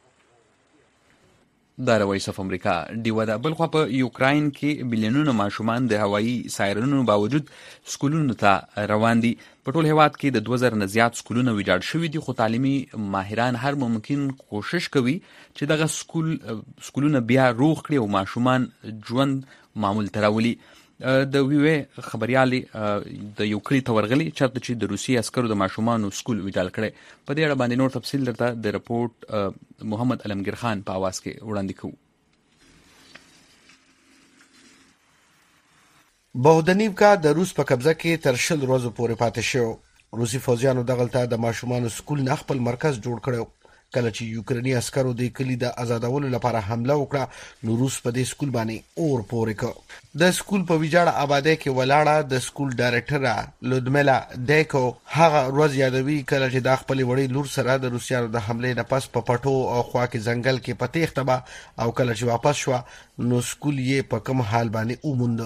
دا وایس اف امریکا ډیوه ده. بلخوا په یوکراین کې بلیونونه ماشومان د هوایي سایرنونو باوجود سکولونو ته روان دي. په ټول هیواد کې د 2000 نه زیات سکولونه ویجاړ شوي دي، خو تعلیمي ماهران هر ممکن کوشش کوي چې دغه سکولونه بیا روغ کړي او ماشومان ژوند معمول ته راولي. د ویوې خبريالي د یو کلی تورغلي چرته چې د روسي عسکرو د ماشومانو سکول ویجاړ کړي. په دې اړه باندې نور تفصیل درته د رپورت محمد علمگیر خان په आवाज کې وړاندې کوو. بهودنیوکا د روس په قبضه کې تر 10 ورځې پورې پاتې شو. روسي فوجیانو دغلته د ماشومانو سکول نه خپل مرکز جوړ کړو. کله چې یوکرینی عسکرو د کلی د آزادولو لپاره حمله وکړه، نو روس په دې سکول باندې اور پورې کړ. د سکول په ویجاړه آبادی کې ولاړه د سکول ډایرکټر لودمیلا دیکو هغه ورځ یادوي کله چې د خپل وړي لور سره د روسیانو د حمله نه پس په پټو او خوا کې ځنګل کې په تېښته او کله چې واپس شو نو سکول یې په کوم حال باندې وموند.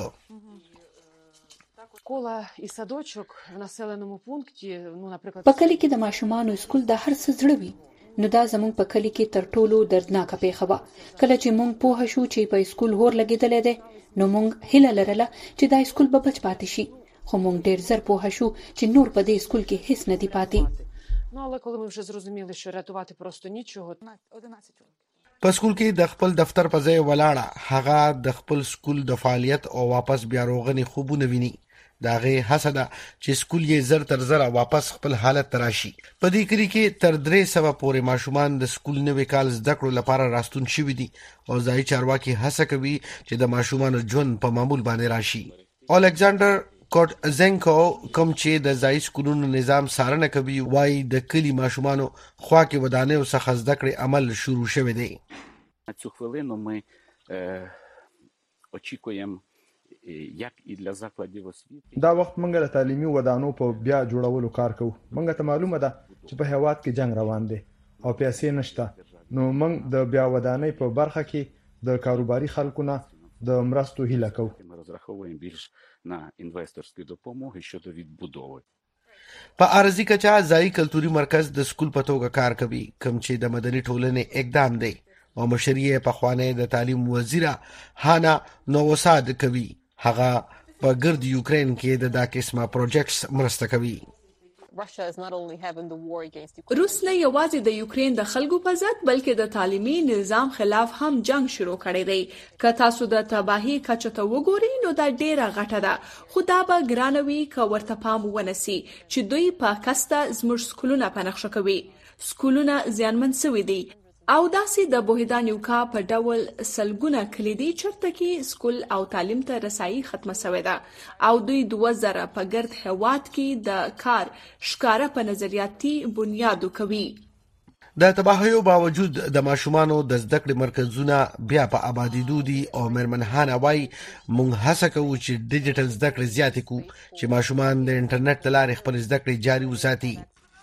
په کلی کې د ماشومانو سکول د هر څه زړه وي، نو دا زموږ په کلی کې تر ټولو دردناکه پیښه وه. کله چې موږ پوه شو چې په سکول هور لګېدلی دی، نو موږ هیله لرله چې دا سکول به بچ پاتې شي، خو موږ ډیر زر پوه شو چې نور په دې سکول کې هیڅ نه دی پاتې. په سکول کې د خپل دفتر په ځای ولاړه هغه د خپل سکول د فعالیت او واپس بیا روغني خوبونه ویني. داغه حسده چې سکول یې زر تر زره واپس خپل حالت تراشي. په دې کلی کې تر 300 پورې ماشومان د سکول نوې کال زده کړو لپاره راستون شوي دي او ځای چارواکي هڅه کوي چې د ماشومانو ژوند په معمول باندې راشي. الکساندر کوټزنکو کوم چې د ځای سکولونو نظام څارنه کوي وايي د کلی ماشومانو خوا کې ودانیو څخه زده کړې عمل شروع شوی دی. цю хвилину ми очікуємо як і для закладів освіти. دا وخت موږ له تعلیمي ودانو په بیا جوړولو کار کوو. موږ ته معلومه ده چې په هیواد کې جنگ روان دی او پیسې نشته، نو موږ د بیا ودانۍ په برخه کې د کاروباري خلکو نه د مرستو هیله کوو. Ми розраховуємо більш на інвесторську допомогу щодо відбудови. په ارزي کچا ځای کلتوري مرکز د سکول په توګه کار کوي، کوم چې د مدني ټولنې اقدام دی او مشري په خوانه د تعلیم وزیره هانا نووساد کوي. هغه په ګرد یوکرين کې د دا قسمه پروجیکټس مرسته کوي. روس نه یوازې د یوکرين د خلکو په ضد بلکې د تعلیمي نظام خلاف هم جنگ شروع کړی دی. که تاسو د تباہي کچه ته وګورئ نو دا ډیره غټه ده، خو دا به ګرانوي که ورته پام ونسی چې دوی په کسته زموږ سکولونه په نقشه کوي. سکولونه زیانمن شوي دي او داسې د بوهدانیوکا په ډول سلګونه کلیدي چرته کې سکول او تعلیم ته رسایي ختمه شوې ده او دوی 2000 په ګرد هواد کې د کار ښکارا په نظریاتي بنیادو کوي. د تباہیو باوجود د ماشومانو د زده کړې مرکزونه بیا په آبادیدو دي او مېرمنهانه وايي موږ هڅه کوو چې ډیجیټل زده کړې زیاتې کړو چې ماشومان د انټرنیټ له لارې خپل زده کړې جاري وساتي.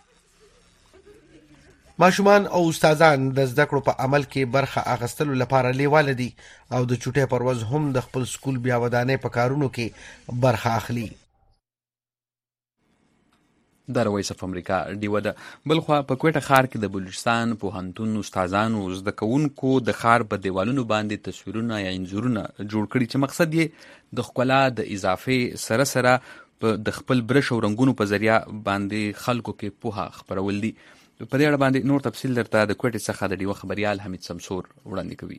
ماشومان او استادان د زده کړو په عمل کې برخه اخیستلو لپاره لیواله دي او د چوټې پر ورځ هم د خپل سکول بیا ودانې په کارونو کې برخه اخلي. د وایس اف امریکا ډیوه ده. بلخوا په کوټه ښار کې د بلوچستان پوهنتون استادانو زده کوونکو د ښار په دیوالونو باندې تصویرونه یا انځورونه جوړ کړي چې مقصد یې د ښکلا د اضافې سره سره د خپل برش او رنګونو په ذریعه باندې خلکو کې پوهه خپرول دي. په دې اړه باندې نور تفصیل درته د کوټې څخه د ډیوه خبريال حمید سمسور وړاندې کوي.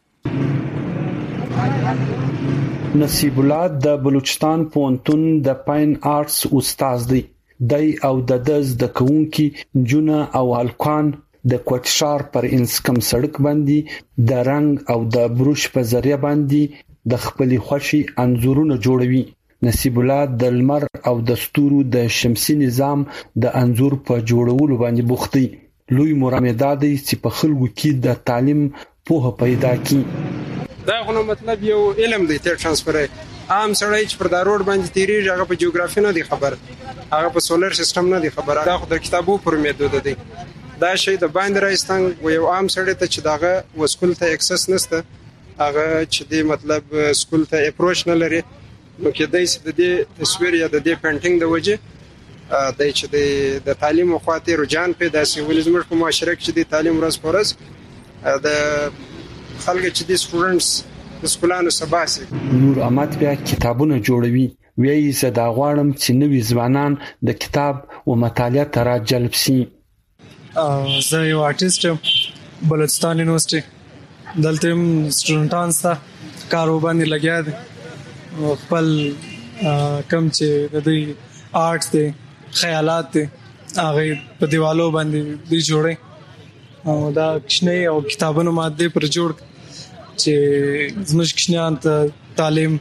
نصیب الله د بلوچستان پوهنتون د پاین آرټس استاد دی. دای او د زده کوونکي جونه او الکان د کوټشار پر انسکم سړک باندې د رنگ او د بروش په ذریعہ باندې د خپل خوشي انځورونه جوړوي. نصیب الله د لمر او د ستورو د شمسي نظام د انځور په جوړولو باندې بوخت دی. لوی مرامداد دی چې په خلکو کې د تعلیم پوهه پیدا کړي. دا غو مطلب یو علم دی ته ترانسفر عام سړی چې پر دا روډ باندې تیریږي هغه په جیوګرافي نه دی خبر، هغه په سولر سیستم نه دی خبر، دا خو د کتابو پر میدود دی. دا شی د باندې راستنګ یو عام سړی ته چې داغه وسکول ته اکسس نشته، هغه چې دی مطلب سکول ته اپروچ نه لري، نو کې دای چې د دې تصویر یا د دې پینټینګ د وجه دای چې د تعلیم او خاطر رجحان پیدا شي. ولې زموږ په معاشره کې چې د تعلیم ورځ پر ورځ د خلک چې د سټوډنټس د سکولانو سباسي نور احمد بیا کتابونه جوړوي. وایي زه دا غواړم چې نوې ځوانان د کتاب او مطالعه ته راجلب شي. زه یو آرټیست بلوچستان یونیورسيټي دلته سټوډنټان سره کاروبار نه لګیا دي. خپل کم چې د دوی آرټس دي خیالات دي هغه په دیوالو باندې دی جوړي او دا کښنه او کتابونو ماده پر جوړ چې زموږ کښنیان ته تعلیم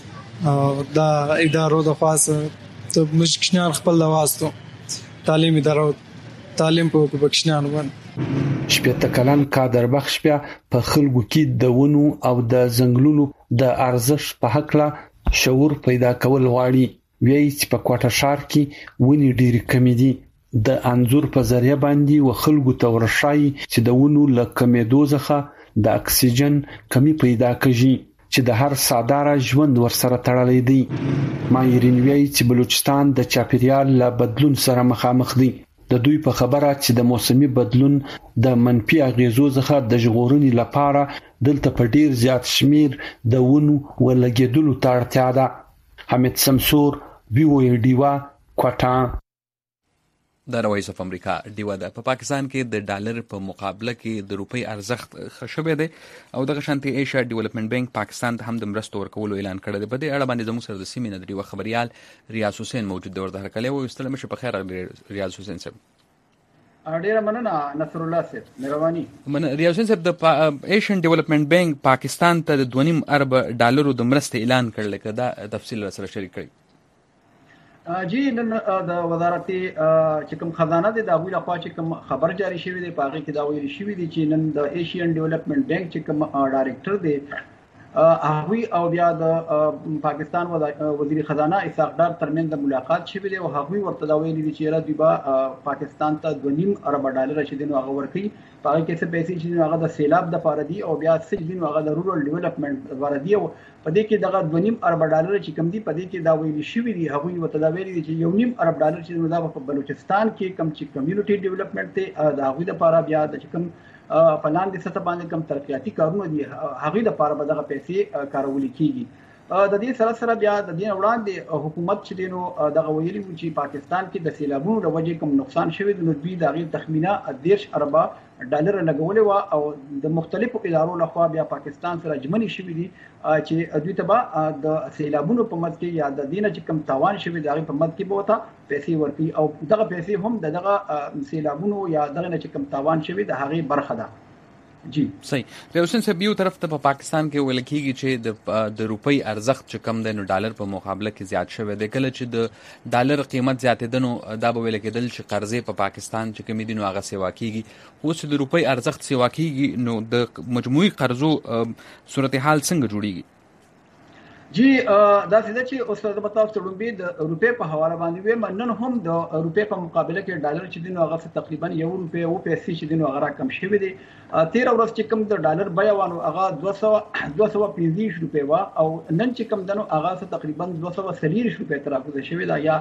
دا ادارو د خاصه ته موږ کښنیان خپل لوازتو تعلیم ادارو تعلیم په کښنیان باندې شپته کلن کادر بخش بیا په خلکو کې د ونو او د ځنګلونو د ارزښت په حق لا شعور پیدا کول غواړي. وایي چې په کوټه ښار کې ونی ډېر کم دي. د انځور په ذریعہ باندې و خلکو ته ورشای چې د ونو لکمې دوزخه د اکسیجن کمی پیدا کړي چې د هر ساده ژوند ورسره تړلې دي. ماهرین وایي چې بلوچستان د چاپیریال له بدلون سره مخامخ دی. د دوی په خبره چې د موسمي بدلون د منفي اغیزو څخه د ژغورنې لپاره دلته په ډیر زیات شمیر د ونو ولګېدلو ته اړتیا ده. حمید سمسور ویو ډیوا کوټا. د وایس اف امریکا ډیوه ده. په پاکستان کې د ډالر په مقابله کې د روپۍ ارزښت خښبه دی او دغه شانتي ایشیا ډیولپمنٹ بانک پاکستان ته هم د مرستو ورکولو اعلان کړی دی. په دې اړه باندې زموږ سره د سیمې نه ډیوه خبريال ریاض حسین موجود دی. ورته کله و استلم شي په خیر ریاض حسین صاحب. ډیره مننه نصر الله صاحب مهرباني. ریاض حسین صاحب د ایشین ډیولپمنٹ بانک پاکستان ته د 2.5 ارب ډالرو د مرستې اعلان کړل. کدا تفصیل سره شریک کړئ. جی نن د وزارت چې کوم خزانه د داوی لخوا چې کوم خبر جاری شوی دی پاغه کې دا ویل شوی دی چې نن د ایشین ډیولپمنٹ بانک چې کوم ډایریکټر دی هغوی او بیا د پاکستان وزیر خزانه اسحاق ډار ترمن د ملاقات شوی دی او هغوی ورته دا ویل دي چې را دی با پاکستان ته 2.5 ارب ډالر رسیدنه هغه ورکړي. پاغه کې څه پیسې چې هغه د سیلاب د پاره دی او بیا څه دین هغه د رورل ډیولپمنٹ لپاره دی او په دې کې دغه 2.5 ارب ډالر چې کم دی په دې کې دا ویل شوی دی هغوی ورته دا ویل دي چې 1.5 ارب ډالر چې دا په بلوچستان کې کم چې کمیونټي ډیولپمنٹ ته دا هغوی د لپاره بیا د کم په لاندې سطح باندې کم ترقیاتي کارونه دي هغه د لپاره به دغه پیسې کارول کیږي. د دې سره بیا د دې وړاندې حکومت چې دینو دغه ویلي چې پاکستان کې د سیلابونو د وجې کوم نقصان شوی د دوی د غیر تخمینه 10 ارب ډالر لګولې و او د مختلفو ادارو لخوا بیا پاکستان سره جمعنی شوی دي چې دوی ته د سیلابونو په مد کې یا د دینه چې کم تاوان شوی د غیر په مد کې به وتا پیسې ورکړي او دغه پیسې هم دغه سیلابونو یا دغه چې کم تاوان شوی د هغه برخه ده. جی صحیح. ریاض صاحب یو طرف ته په پاکستان کې ویل کېږي چې د روپۍ ارزښت چې کم دی نو ډالر په مقابله کې زیات شوی دی. کله چې د ډالر قیمت زیاتېدنو دا به ویل کېدل چې قرضې په پاکستان چې کمی دي نو هغه سیوا کېږي. اوس د روپۍ ارزښت سیوا کېږي نو د مجموعي قرضو صورتحال څنګه جوړیږي؟ جی دا څه چې استاد مطلب تړونبي د روپې په حواله باندې وي منن هم د روپې په مقابله کې ډالر چې دینو هغه تقریبا 1 روپې او پیسې چې دینو هغه کم شوی دی 13 ورځ چې کم د ډالر بیه وانه هغه 225 روپې وا او نن چې کم دنو هغه تقریبا 230 روپې تر راغلی شوی دا یا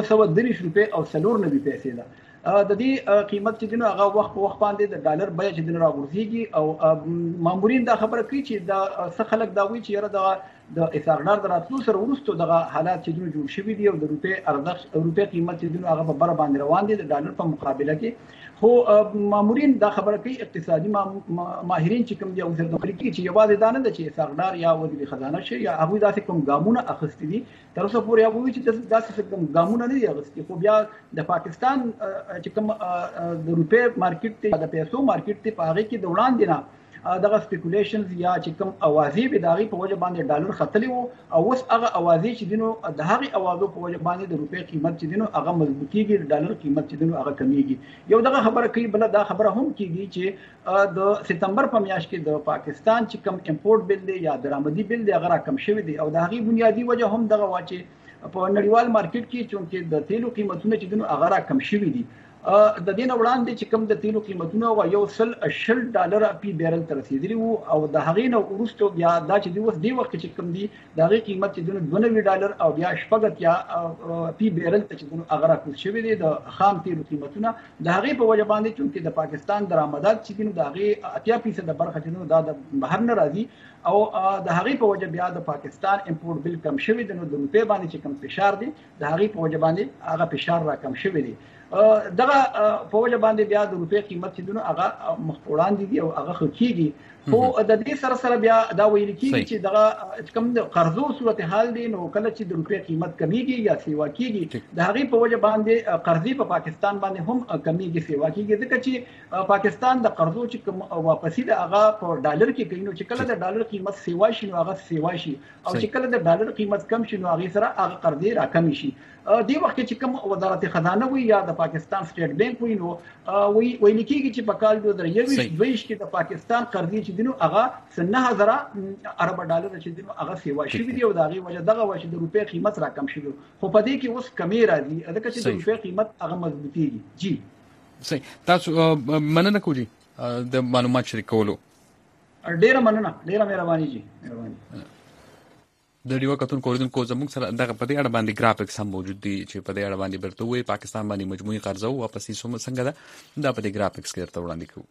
230 روپې او 94 پیسې ده د دې قیمت چې دینو هغه وخت په وخت باندې د ډالر بیه چې دینو راغورځيږي او مامورین دا خبره کوي چې دا څه خلک دا وایي چې یاره د اسعار د راتلو سره ورسته دغه حالات چې دینو جوړ شوي دي او د روپې ارزښت روپې قیمت چې دینو هغه په بر باندې روان دي د ډالر په مقابله کې خو مامورین دا خبره کوي اقتصادي ماهرین چې کوم دي او زردوخري کوي چې یوازې دا نه ده چې اسعار یا وزیر خزانه شي یا هغه داسې کوم ګامونه اخستي دي تر اوسه پورې هغه وایي چې داسې کوم ګامونه نه دي اخستي خو بیا د پاکستان چې کوم د روپې مارکیټ ته د پیسو مارکیټ ته په هغه کې د وړاندې نه دغه سپیکولیشنز یا چې کوم اوازې به داغي په وجه باندې ډالر خطلې وو او اوس هغه اوازې چې دینو د هغه اوازو په وجه باندې د روپې قیمت چې دینو هغه مضبوطیږي د ډالر قیمت چې دینو هغه کمیږي یو دغه خبره کوي بل دا خبره هم کیږي چې د سپتمبر په میاشت کې د پاکستان چې کوم امپورټ بل دی یا درآمدي بل دی هغه کم شوی دی او د هغه بنیادی وجه هم دغه واچي په نړیوال مارکیټ کې چې د تیلو قیمتونه چې دینو هغه کم شوی دي د دین وړاندې چې کوم د تیلو قیمتونه او یو $100 پی بیرل تر رسیدلی وو او د هغې نو ورستو بیا دا چې دی وخت چې کوم دی د هغې قیمت چې $92 او بیا شپږ یا پی بیرل ته چې هغه راکوز شوی دی د خام تیلو قیمتونه د هغې په وجه باندې چې د پاکستان درآمدات چې د هغې 80% برخه چې دا د بهر نه راځي او د هغې په وجه بیا د پاکستان امپورټ بل کم شوی دی نو د روپې باندې چې کم فشار دی د هغې په وجه باندې هغه فشار را کم شوی دی دغه په وجه باندې بیا د روپې قیمت چې دونه هغه مخ وړاندې دي او هغه خکېږي خو د دې سره بیا دا ویل کېږي چې دغه کوم د قرضو صورتحال دی نو کله چې د روپې قیمت کمیږي یا سیوا کېږي د هغې په وجه باندې قرضې په پاکستان باندې هم کمیږي سیوا کېږي ځکه چې پاکستان د قرضو چې کوم واپسې د هغه په ډالر کې کوي نو چې کله د ډالر قیمت سیوا شي نو هغه سیوا شي او چې کله د ډالر قیمت کم شي نو هغه سره هغه قرضې راکم شي دی وخت چې کوم وزارت خزانه وي یا د پاکستان سټیټ بانک وي نو ویل کېږي چې په کال 2021 کې د پاکستان قرضې چې دینو هغه 9000 ارب ډالر چې دینو هغه سیوا شي دی او دغه وجه دغه وجه د روپې قیمت راکم شي خو په دې کې اوس کمی راځي ځکه چې د روپې قیمت هغه مضبوطیږي جی صحیح تاسو مننه کوجی د معلومات شریکولو ډیره مننه ډیره مهرباني جی مهرباني د ریو کتون کوردونکو زموږ سره دغه په دې اړه باندې گرافیکس هم موجود دي چې په دې اړه باندې برته وي پاکستان باندې مجموعي قرضه او واپسې څنګه ده دا په دې گرافیکس کې درته وړاندې کوو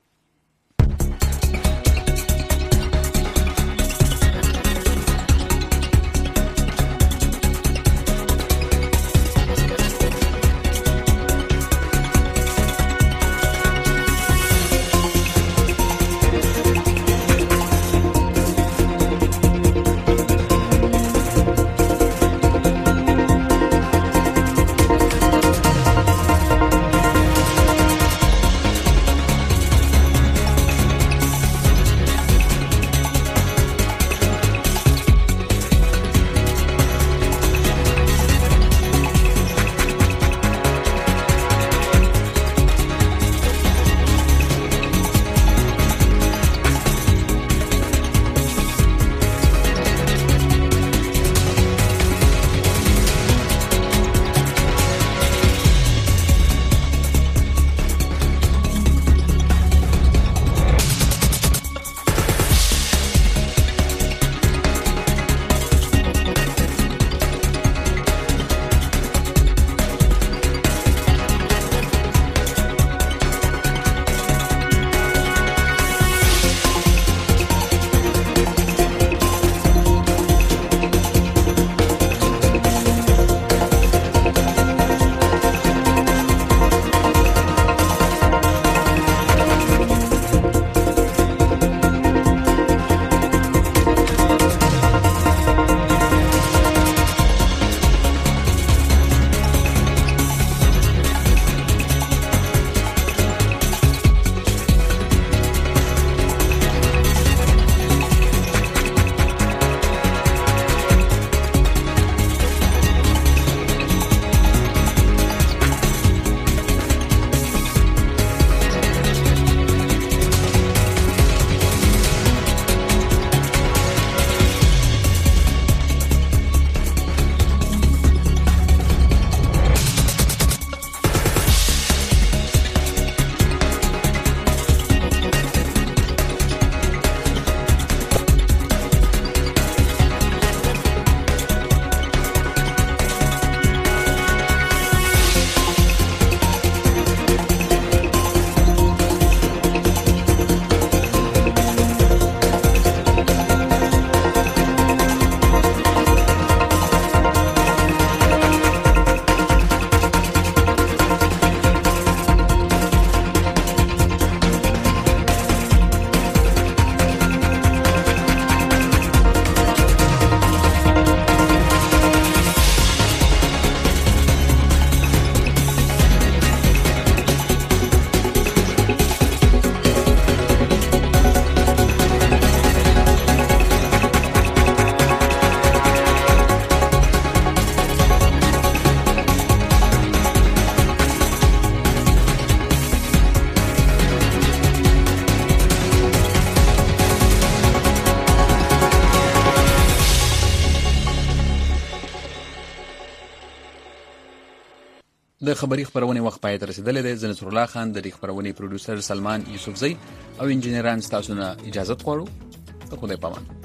د خبري خبرونه وخت پای ته رسیدلې ده. زنصر الله خان د خبرونه پروډوسر سلمان یوسفزئی او انجنیران تاسو نه اجازه غواړو. ته خدای پامان.